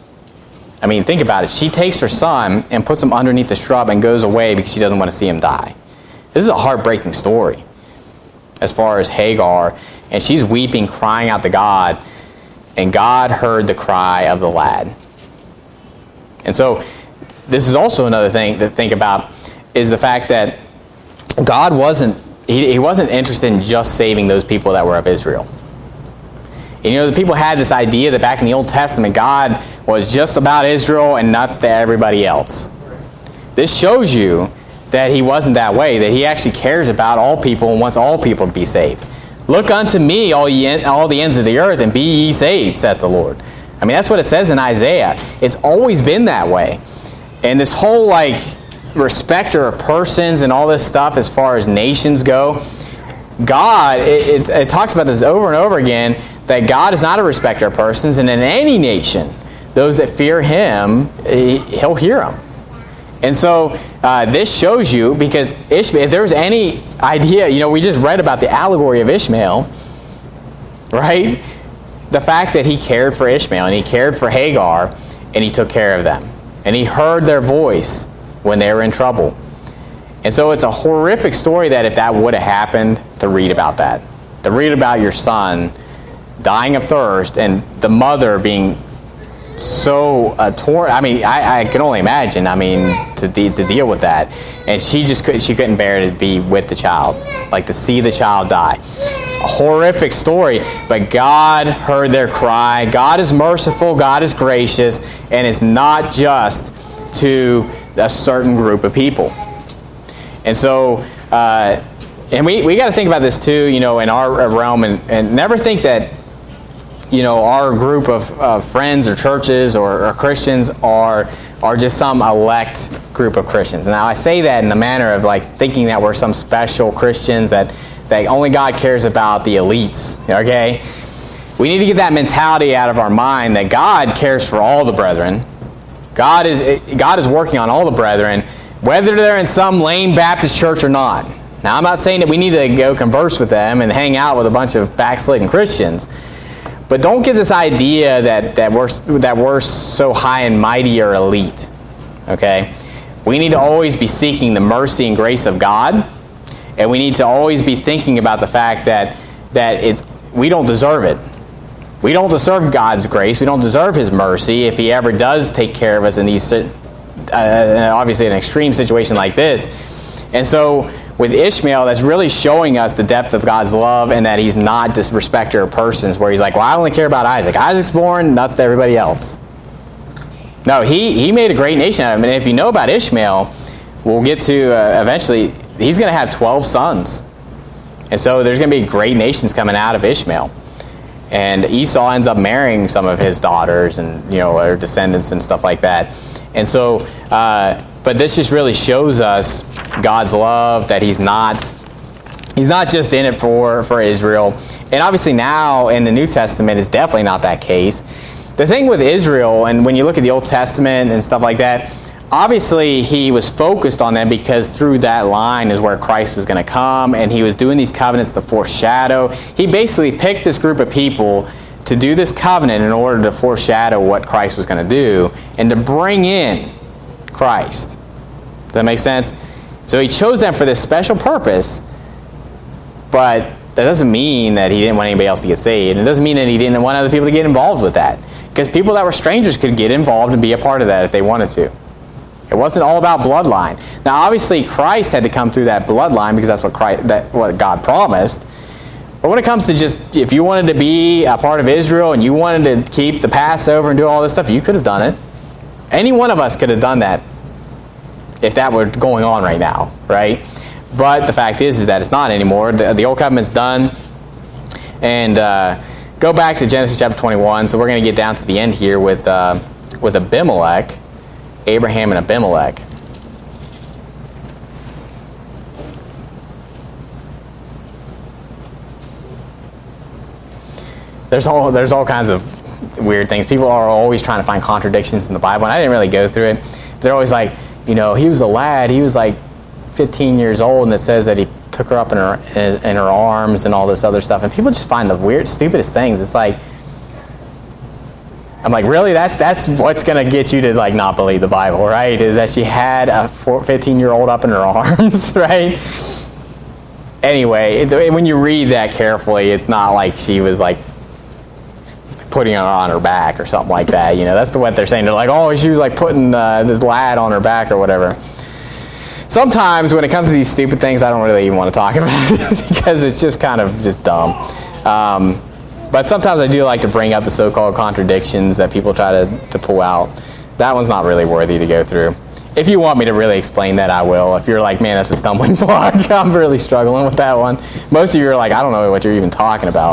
I mean, think about it. She takes her son and puts him underneath the shrub and goes away because she doesn't want to see him die. This is a heartbreaking story as far as Hagar. And she's weeping, crying out to God. And God heard the cry of the lad. And so this is also another thing to think about, is the fact that God wasn't, he, he wasn't interested in just saving those people that were of Israel. And, you know, the people had this idea that back in the Old Testament, God was just about Israel and nuts to everybody else. This shows you that he wasn't that way, that he actually cares about all people and wants all people to be saved. Look unto me, all ye, all the ends of the earth, and be ye saved, saith the Lord. I mean, that's what it says in Isaiah. It's always been that way. And this whole, like, respecter of persons and all this stuff as far as nations go, God, it, it, it talks about this over and over again, that God is not a respecter of persons, and in any nation, those that fear him, he'll hear them. And so uh, this shows you, because Ishmael, if there was any idea, you know, we just read about the allegory of Ishmael, right? The fact that he cared for Ishmael, and he cared for Hagar, and he took care of them. And he heard their voice when they were in trouble. And so it's a horrific story that if that would have happened, to read about that. To read about your son dying of thirst, and the mother being so uh, torn. I mean, I, I can only imagine. I mean, to de- to deal with that, and she just couldn't. She couldn't bear to be with the child, like to see the child die. A horrific story, but God heard their cry. God is merciful. God is gracious, and it's not just to a certain group of people. And so, uh, and we we got to think about this too. You know, in our realm, and, and never think that, you know, our group of uh, friends or churches or, or Christians are are just some elect group of Christians. Now, I say that in the manner of like thinking that we're some special Christians, that, that only God cares about the elites, okay? We need to get that mentality out of our mind that God cares for all the brethren. God is God is working on all the brethren, whether they're in some lame Baptist church or not. Now, I'm not saying that we need to go converse with them and hang out with a bunch of backslidden Christians. But don't get this idea that, that we're that we're so high and mighty or elite. Okay? We need to always be seeking the mercy and grace of God, and we need to always be thinking about the fact that that it's we don't deserve it. We don't deserve God's grace. We don't deserve his mercy if he ever does take care of us in these uh, obviously an extreme situation like this. And so with Ishmael, that's really showing us the depth of God's love, and that he's not this respecter of persons where he's like, well, I only care about Isaac. Isaac's born, nuts to everybody else. No, he, he made a great nation out of him. And if you know about Ishmael, we'll get to uh, eventually, he's going to have twelve sons. And so there's going to be great nations coming out of Ishmael. And Esau ends up marrying some of his daughters and, you know, their descendants and stuff like that. And so, uh, but this just really shows us God's love, that he's not, he's not just in it for, for Israel. And obviously now in the New Testament, it's definitely not that case. The thing with Israel, and when you look at the Old Testament and stuff like that, obviously he was focused on them because through that line is where Christ was going to come, and he was doing these covenants to foreshadow. He basically picked this group of people to do this covenant in order to foreshadow what Christ was going to do and to bring in Christ. Does that make sense? So he chose them for this special purpose, but that doesn't mean that he didn't want anybody else to get saved. And it doesn't mean that he didn't want other people to get involved with that. Because people that were strangers could get involved and be a part of that if they wanted to. It wasn't all about bloodline. Now, obviously, Christ had to come through that bloodline because that's what Christ, that what God promised. But when it comes to just, if you wanted to be a part of Israel and you wanted to keep the Passover and do all this stuff, you could have done it. Any one of us could have done that if that were going on right now, right? But the fact is, is that it's not anymore. The, the Old Covenant's done. And uh, go back to Genesis chapter twenty-one. So we're going to get down to the end here with uh, with Abimelech, Abraham and Abimelech. There's all there's all kinds of weird things. People are always trying to find contradictions in the Bible, and I didn't really go through it. They're always like, you know, he was a lad. He was like fifteen years old, and it says that he took her up in her in her arms and all this other stuff. And people just find the weird, stupidest things. It's like, I'm like, really? That's that's what's going to get you to like not believe the Bible, right? Is that she had a fifteen-year-old up in her arms, right? Anyway, it, when you read that carefully, it's not like she was like putting her on her back or something like that. You know, that's what they're saying. They're like, oh, she was like putting uh, this lad on her back or whatever. Sometimes when it comes to these stupid things, I don't really even want to talk about it because it's just kind of just dumb. Um, but sometimes I do like to bring up the so-called contradictions that people try to, to pull out. That one's not really worthy to go through. If you want me to really explain that, I will. If you're like, man, that's a stumbling block, I'm really struggling with that one. Most of you are like, I don't know what you're even talking about.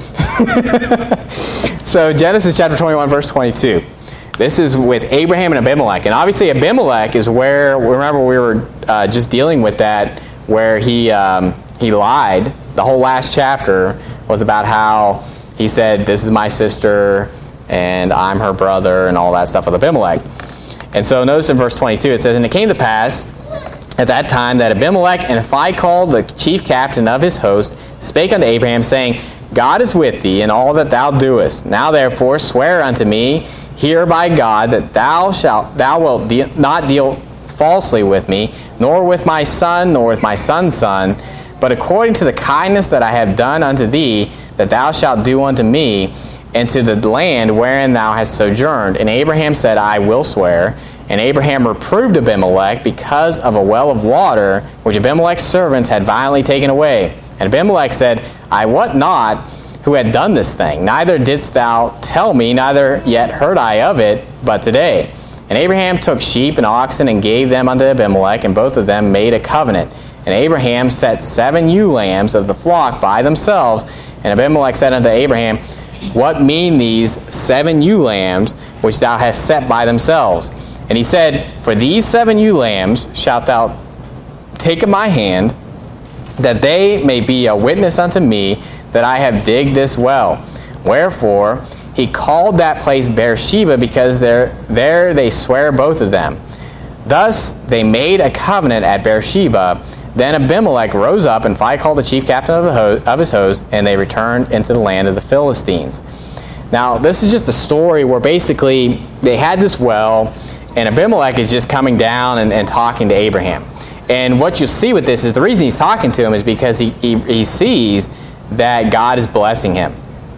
So Genesis chapter twenty-one, verse twenty-two. This is with Abraham and Abimelech. And obviously Abimelech is where, remember we were uh, just dealing with that, where he um, he lied. The whole last chapter was about how he said, this is my sister, and I'm her brother, and all that stuff with Abimelech. And so notice in verse twenty-two, it says, and it came to pass at that time that Abimelech and Phicol, the chief captain of his host, spake unto Abraham, saying, God is with thee in all that thou doest. Now therefore swear unto me here by God that thou shalt thou wilt de- not deal falsely with me, nor with my son, nor with my son's son, but according to the kindness that I have done unto thee, that thou shalt do unto me, and to the land wherein thou hast sojourned. And Abraham said, I will swear. And Abraham reproved Abimelech because of a well of water, which Abimelech's servants had violently taken away. And Abimelech said, I wot not who had done this thing, neither didst thou tell me, neither yet heard I of it, but today. And Abraham took sheep and oxen and gave them unto Abimelech, and both of them made a covenant. And Abraham set seven ewe lambs of the flock by themselves. And Abimelech said unto Abraham, what mean these seven ewe lambs which thou hast set by themselves? And he said, for these seven ewe lambs shalt thou take of my hand, that they may be a witness unto me that I have digged this well. Wherefore he called that place Beersheba, because there, there they swear both of them. Thus they made a covenant at Beersheba. Then Abimelech rose up, and Phicol, the chief captain of, the ho- of his host, and they returned into the land of the Philistines. Now, this is just a story where basically they had this well, and Abimelech is just coming down and, and talking to Abraham. And what you'll see with this is the reason he's talking to him is because he, he, he sees that God is blessing him.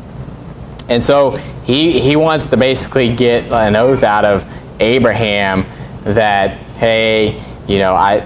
And so he, he wants to basically get an oath out of Abraham that, hey, you know, I...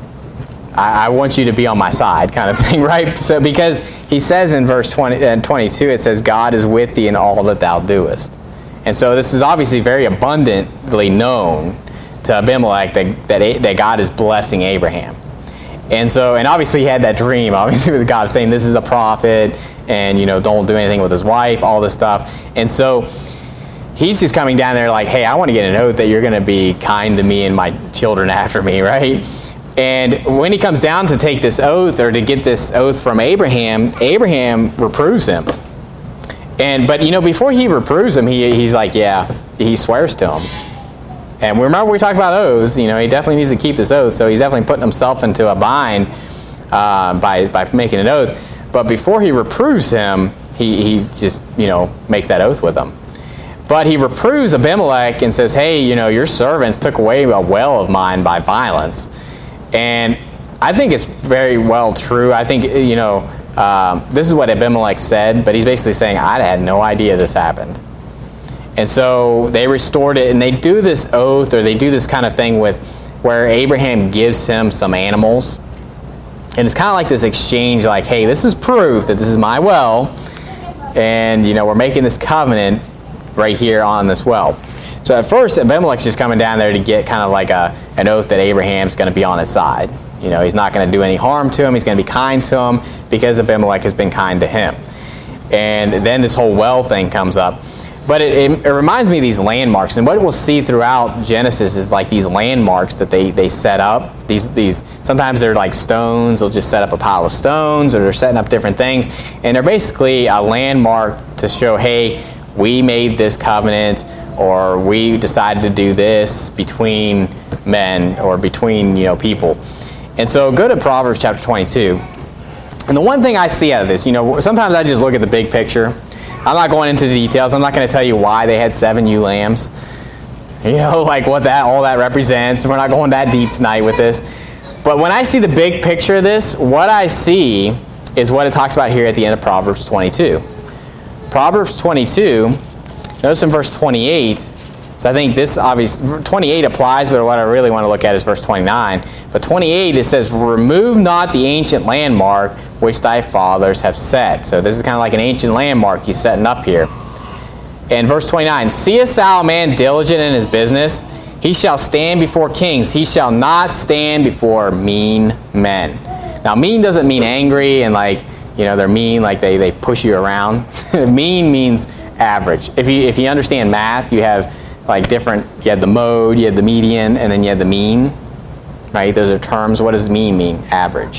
I want you to be on my side, kind of thing, right? So, because he says in verse twenty and twenty-two, it says, God is with thee in all that thou doest. And so this is obviously very abundantly known to Abimelech that, that, that God is blessing Abraham. And so, and obviously he had that dream, obviously, with God saying this is a prophet, and, you know, don't do anything with his wife, all this stuff. And so he's just coming down there like, hey, I want to get an oath that you're going to be kind to me and my children after me, right? And when he comes down to take this oath, or to get this oath from Abraham, Abraham reproves him. And but, you know, before he reproves him, he he's like, yeah, he swears to him. And remember we talked about oaths, you know, he definitely needs to keep this oath, so he's definitely putting himself into a bind uh, by, by making an oath. But before he reproves him, he, he just, you know, makes that oath with him. But he reproves Abimelech and says, hey, you know, your servants took away a well of mine by violence. And I think it's very well true. I think, you know, um, this is what Abimelech said, but he's basically saying, I had no idea this happened. And so they restored it, and they do this oath, or they do this kind of thing with where Abraham gives him some animals. And it's kind of like this exchange, like, hey, this is proof that this is my well, and, you know, we're making this covenant right here on this well. So at first, Abimelech's just coming down there to get kind of like a an oath that Abraham's going to be on his side. You know, he's not going to do any harm to him. He's going to be kind to him because Abimelech has been kind to him. And then this whole well thing comes up. But it, it, it reminds me of these landmarks. And what we'll see throughout Genesis is like these landmarks that they, they set up. These these sometimes they're like stones. They'll just set up a pile of stones, or they're setting up different things. And they're basically a landmark to show, hey, we made this covenant, or we decided to do this between men, or between, you know, people. And so go to Proverbs chapter twenty-two. And the one thing I see out of this, you know, sometimes I just look at the big picture. I'm not going into the details. I'm not going to tell you why they had seven ewe lambs. You know, like what that all that represents. We're not going that deep tonight with this. But when I see the big picture of this, what I see is what it talks about here at the end of Proverbs twenty-two. Proverbs twenty-two, notice in verse twenty-eight, so I think this obviously, twenty-eight applies, but what I really want to look at is verse twenty-nine. But twenty-eight, it says, remove not the ancient landmark which thy fathers have set. So this is kind of like an ancient landmark he's setting up here. And verse twenty-nine, seest thou a man diligent in his business? He shall stand before kings. He shall not stand before mean men. Now, mean doesn't mean angry and like, you know, they're mean, like they, they push you around. Mean means average. If you if you understand math, you have like different, you have the mode, you have the median, and then you have the mean, right? Those are terms. What does mean mean? Average.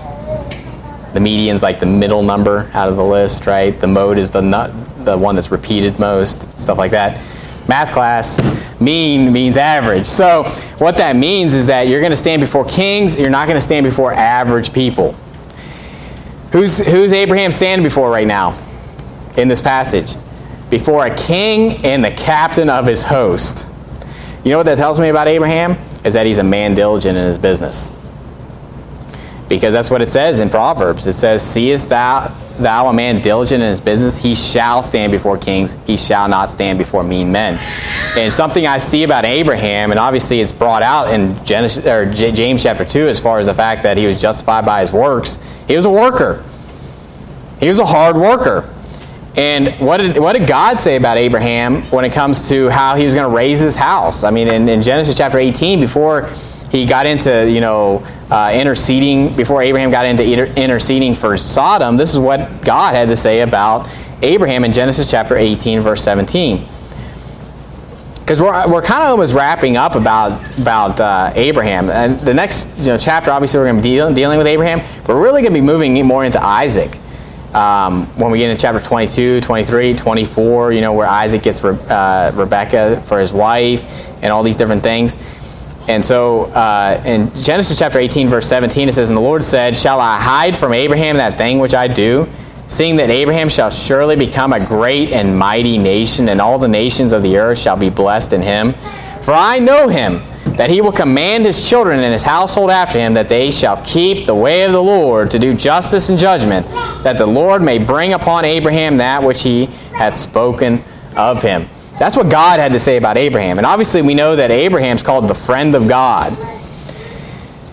The median's like the middle number out of the list, right? The mode is the nut, the one that's repeated most, stuff like that. Math class, mean means average. So what that means is that you're going to stand before kings, you're not going to stand before average people. Who's, who's Abraham standing before right now in this passage? Before a king and the captain of his host. You know what that tells me about Abraham? Is that he's a man diligent in his business. Because that's what it says in Proverbs. It says, seest thou, thou a man diligent in his business? He shall stand before kings. He shall not stand before mean men. And something I see about Abraham, and obviously it's brought out in Genesis, or James chapter two, as far as the fact that he was justified by his works. He was a worker. He was a hard worker. And what did, what did God say about Abraham when it comes to how he was going to raise his house? I mean, in, in Genesis chapter eighteen, before he got into, you know, uh, interceding, before Abraham got into inter- interceding for Sodom, this is what God had to say about Abraham in Genesis chapter eighteen, verse seventeen. Because we're, we're kind of almost wrapping up about, about uh, Abraham. And the next, you know, chapter, obviously, we're going to be deal, dealing with Abraham, but we're really going to be moving more into Isaac. Um, when we get into chapter twenty-two, twenty-three, twenty-four, you know, where Isaac gets Re- uh, Rebekah for his wife and all these different things. And so uh, in Genesis chapter eighteen, verse seventeen, it says, and the Lord said, shall I hide from Abraham that thing which I do, seeing that Abraham shall surely become a great and mighty nation, and all the nations of the earth shall be blessed in him? For I know him, that he will command his children and his household after him, that they shall keep the way of the Lord, to do justice and judgment, that the Lord may bring upon Abraham that which he hath spoken of him. That's what God had to say about Abraham. And obviously we know that Abraham's called the friend of God.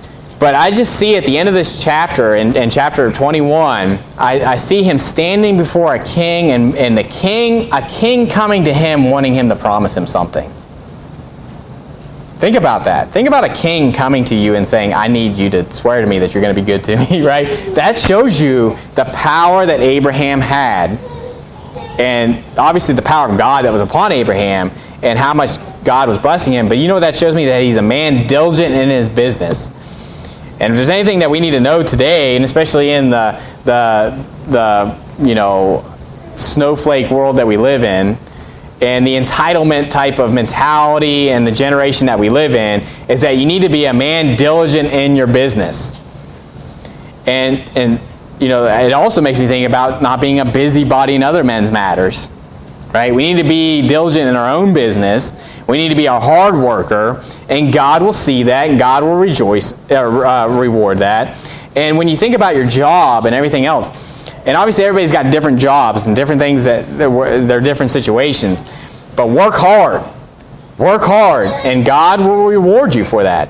But I just see at the end of this chapter, in, in chapter twenty-one, I, I see him standing before a king, and, and the king, a king coming to him wanting him to promise him something. Think about that. Think about a king coming to you and saying, I need you to swear to me that you're going to be good to me, right? That shows you the power that Abraham had, and obviously the power of God that was upon Abraham, and how much God was blessing him. But you know what that shows me? That he's a man diligent in his business. And if there's anything that we need to know today, and especially in the the the you know snowflake world that we live in, and the entitlement type of mentality and the generation that we live in, is that you need to be a man diligent in your business. And and you know it also makes me think about not being a busybody in other men's matters. Right? We need to be diligent in our own business. We need to be a hard worker, and God will see that, and God will rejoice, uh, uh, reward that. And when you think about your job and everything else, and obviously everybody's got different jobs and different things that they're different situations, but work hard, work hard, and God will reward you for that.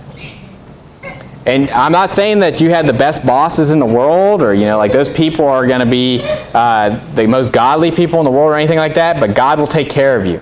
And I'm not saying that you had the best bosses in the world, or, you know, like those people are going to be uh, the most godly people in the world or anything like that, but God will take care of you.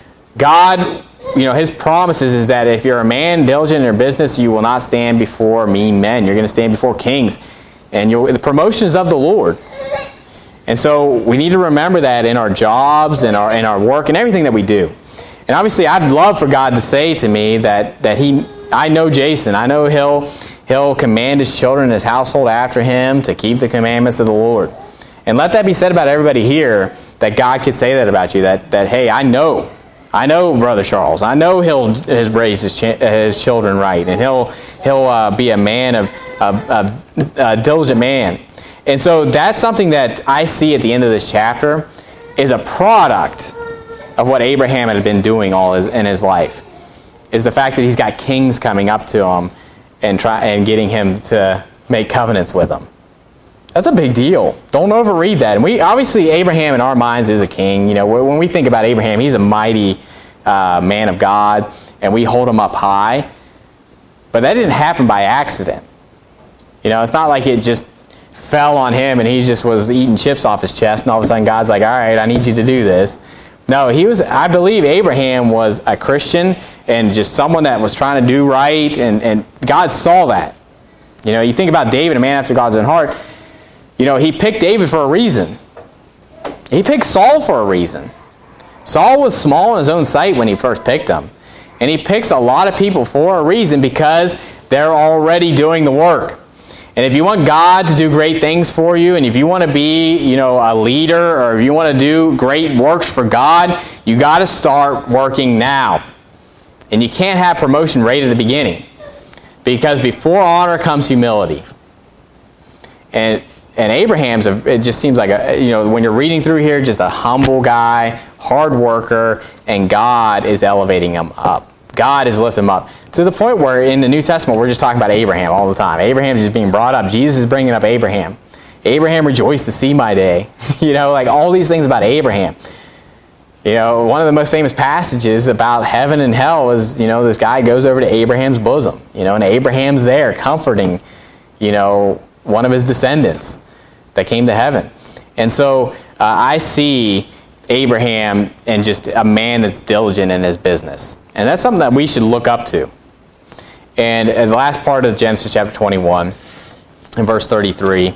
God, you know, His promises is that if you're a man diligent in your business, you will not stand before mean men. You're going to stand before kings. And you'll, the promotion is of the Lord. And so we need to remember that in our jobs and our, in our work and everything that we do. And obviously I'd love for God to say to me that, that He, I know Jason, I know He'll, He'll command His children and His household after Him to keep the commandments of the Lord. And let that be said about everybody here, that God could say that about you, that, that hey, I know, I know Brother Charles, I know he'll has raised his, ch- his children right, and he'll he'll uh, be a man of, of, of a diligent man. And so that's something that I see at the end of this chapter is a product of what Abraham had been doing all his, in his life, is the fact that he's got kings coming up to him and try and getting him to make covenants with him. That's a big deal. Don't overread that. And we obviously, Abraham in our minds is a king. You know, when we think about Abraham, he's a mighty uh, man of God, and we hold him up high. But that didn't happen by accident. You know, it's not like it just fell on him and he just was eating chips off his chest, and all of a sudden God's like, all right, I need you to do this. No, he was, I believe Abraham was a Christian and just someone that was trying to do right, and, and God saw that. You know, you think about David, a man after God's own heart. You know, he picked David for a reason. He picked Saul for a reason. Saul was small in his own sight when he first picked him. And he picks a lot of people for a reason because they're already doing the work. And if you want God to do great things for you, and if you want to be, you know, a leader, or if you want to do great works for God, you got to start working now. And you can't have promotion right at the beginning, because before honor comes humility. And and Abraham's, a, it just seems like, a, you know, when you're reading through here, just a humble guy, hard worker, and God is elevating him up. God is lifting him up. To the point where in the New Testament, we're just talking about Abraham all the time. Abraham's just being brought up. Jesus is bringing up Abraham. Abraham rejoiced to see my day. You know, like all these things about Abraham. You know, one of the most famous passages about heaven and hell is, you know, this guy goes over to Abraham's bosom. You know, and Abraham's there comforting, you know, one of his descendants that came to heaven. And so uh, I see Abraham and just a man that's diligent in his business. And that's something that we should look up to. And in the last part of Genesis chapter twenty-one, in verse thirty-three,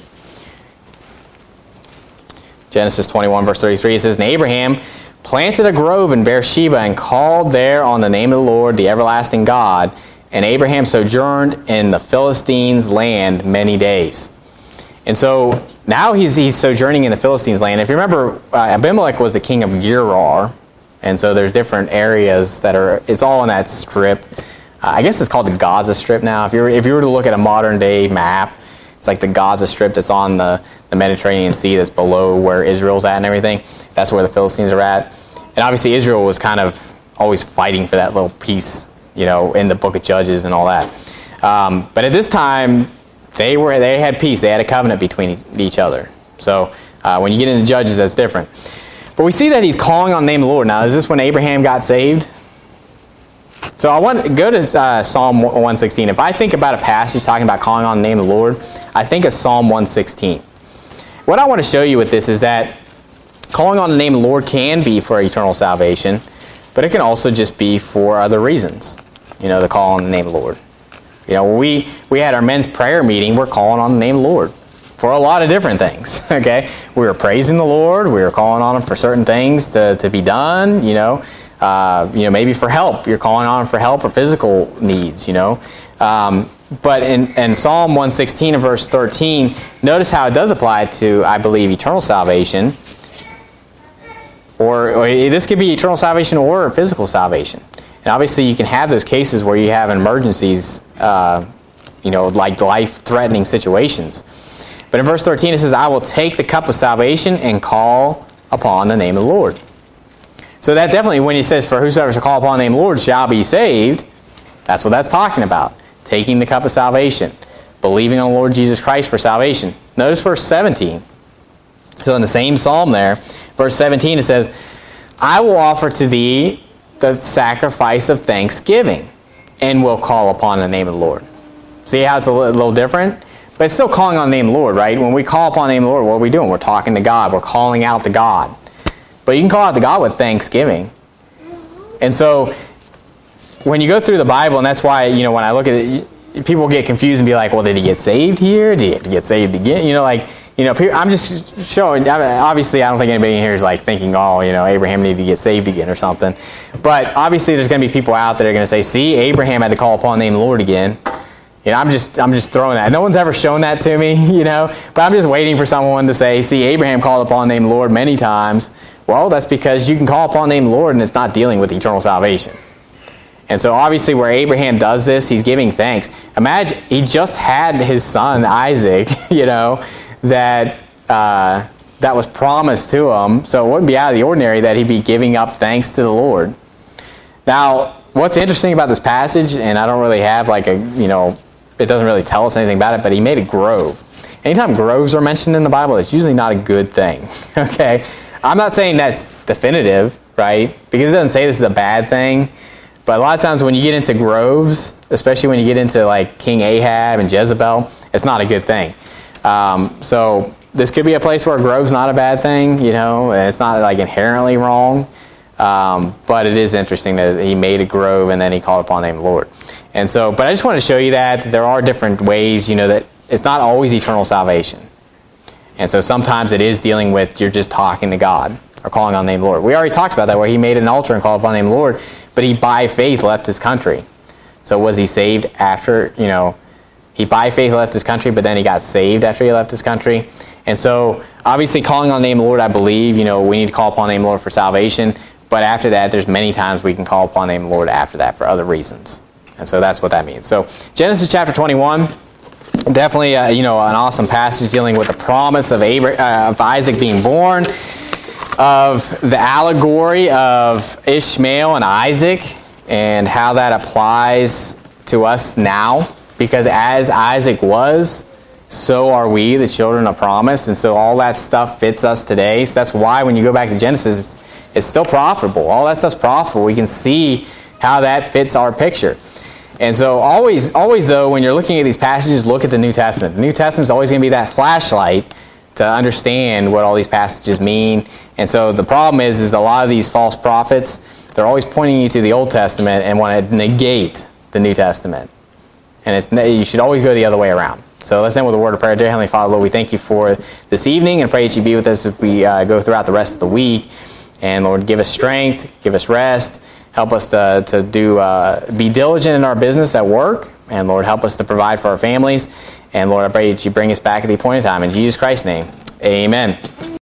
Genesis twenty-one, verse thirty-three, it says, and Abraham planted a grove in Beersheba and called there on the name of the Lord, the everlasting God. And Abraham sojourned in the Philistines' land many days. And so now he's he's sojourning in the Philistines' land. If you remember, uh, Abimelech was the king of Gerar. And so there's different areas that are, it's all in that strip. Uh, I guess it's called the Gaza Strip now. If you were, if you were to look at a modern day map, it's like the Gaza Strip that's on the, the Mediterranean Sea that's below where Israel's at and everything. That's where the Philistines are at. And obviously Israel was kind of always fighting for that little piece, you know, in the book of Judges and all that. Um, but at this time, they were they had peace. They had a covenant between each other. So uh, when you get into Judges, that's different. But we see that he's calling on the name of the Lord. Now, is this when Abraham got saved? So I want to go to uh, Psalm one sixteen. If I think about a passage talking about calling on the name of the Lord, I think of Psalm one sixteen. What I want to show you with this is that calling on the name of the Lord can be for eternal salvation, but it can also just be for other reasons. You know, the call on the name of the Lord. You know, we, we had our men's prayer meeting, we're calling on the name of the Lord for a lot of different things, okay? We were praising the Lord, we were calling on Him for certain things to, to be done, you know. Uh, you know, maybe for help. You're calling on Him for help or physical needs, you know. Um, but in, in Psalm one sixteen and verse thirteen, notice how it does apply to, I believe, eternal salvation. Or, or this could be eternal salvation or physical salvation. And obviously you can have those cases where you have emergencies, uh, you know, like life-threatening situations. But in verse thirteen it says, I will take the cup of salvation and call upon the name of the Lord. So that definitely, when he says, for whosoever shall call upon the name of the Lord shall be saved, that's what that's talking about. Taking the cup of salvation. Believing on the Lord Jesus Christ for salvation. Notice verse seventeen. So in the same psalm there, verse seventeen, it says, I will offer to thee the sacrifice of thanksgiving, and will call upon the name of the Lord. See how it's a little different? But it's still calling on the name of the Lord, right? When we call upon the name of the Lord, what are we doing? We're talking to God. We're calling out to God. But you can call out to God with thanksgiving. And so when you go through the Bible, and that's why, you know, when I look at it, people get confused and be like, well, did he get saved here? Did he have to get saved again? You know, like, you know, I'm just showing, obviously I don't think anybody in here is like thinking, oh, you know, Abraham needed to get saved again or something. But obviously there's going to be people out there that are going to say, see, Abraham had to call upon the name of the Lord again. You know, I'm just I'm just throwing that. No one's ever shown that to me, you know. But I'm just waiting for someone to say, see, Abraham called upon the name of the Lord many times. Well, that's because you can call upon the name of the Lord and it's not dealing with eternal salvation. And so obviously where Abraham does this, he's giving thanks. Imagine, he just had his son Isaac, you know, that uh, that was promised to him. So it wouldn't be out of the ordinary that he'd be giving up thanks to the Lord. Now, what's interesting about this passage, and I don't really have like a, you know, it doesn't really tell us anything about it, but he made a grove. Anytime groves are mentioned in the Bible, it's usually not a good thing, okay? I'm not saying that's definitive, right? Because it doesn't say this is a bad thing. But a lot of times when you get into groves, especially when you get into like King Ahab and Jezebel, it's not a good thing. Um, so this could be a place where a grove's not a bad thing, you know, and it's not like inherently wrong. Um, but it is interesting that he made a grove and then he called upon the name of the Lord. And so, but I just want to show you that there are different ways, you know, that it's not always eternal salvation. And so sometimes it is dealing with you're just talking to God or calling on the name of the Lord. We already talked about that where he made an altar and called upon the name of the Lord, but he by faith left his country. So was he saved after, you know, he by faith left his country, but then he got saved after he left his country. And so obviously calling on the name of the Lord, I believe, you know, we need to call upon the name of the Lord for salvation. But after that, there's many times we can call upon the name of the Lord after that for other reasons. And so that's what that means. So Genesis chapter twenty-one, definitely uh, you know, an awesome passage dealing with the promise of, Abra- uh, of Isaac being born, of the allegory of Ishmael and Isaac, and how that applies to us now. Because as Isaac was, so are we, the children of promise. And so all that stuff fits us today. So that's why when you go back to Genesis, it's, it's still profitable. All that stuff's profitable. We can see how that fits our picture. And so always, always though, when you're looking at these passages, look at the New Testament. The New Testament is always going to be that flashlight to understand what all these passages mean. And so the problem is, is a lot of these false prophets, they're always pointing you to the Old Testament and want to negate the New Testament. And it's, you should always go the other way around. So let's end with a word of prayer. Dear Heavenly Father, Lord, we thank you for this evening and pray that you be with us as we uh, go throughout the rest of the week. And Lord, give us strength, give us rest. Help us to, to do uh, be diligent in our business at work. And Lord, help us to provide for our families. And Lord, I pray that you bring us back at the appointed time. In Jesus Christ's name, amen.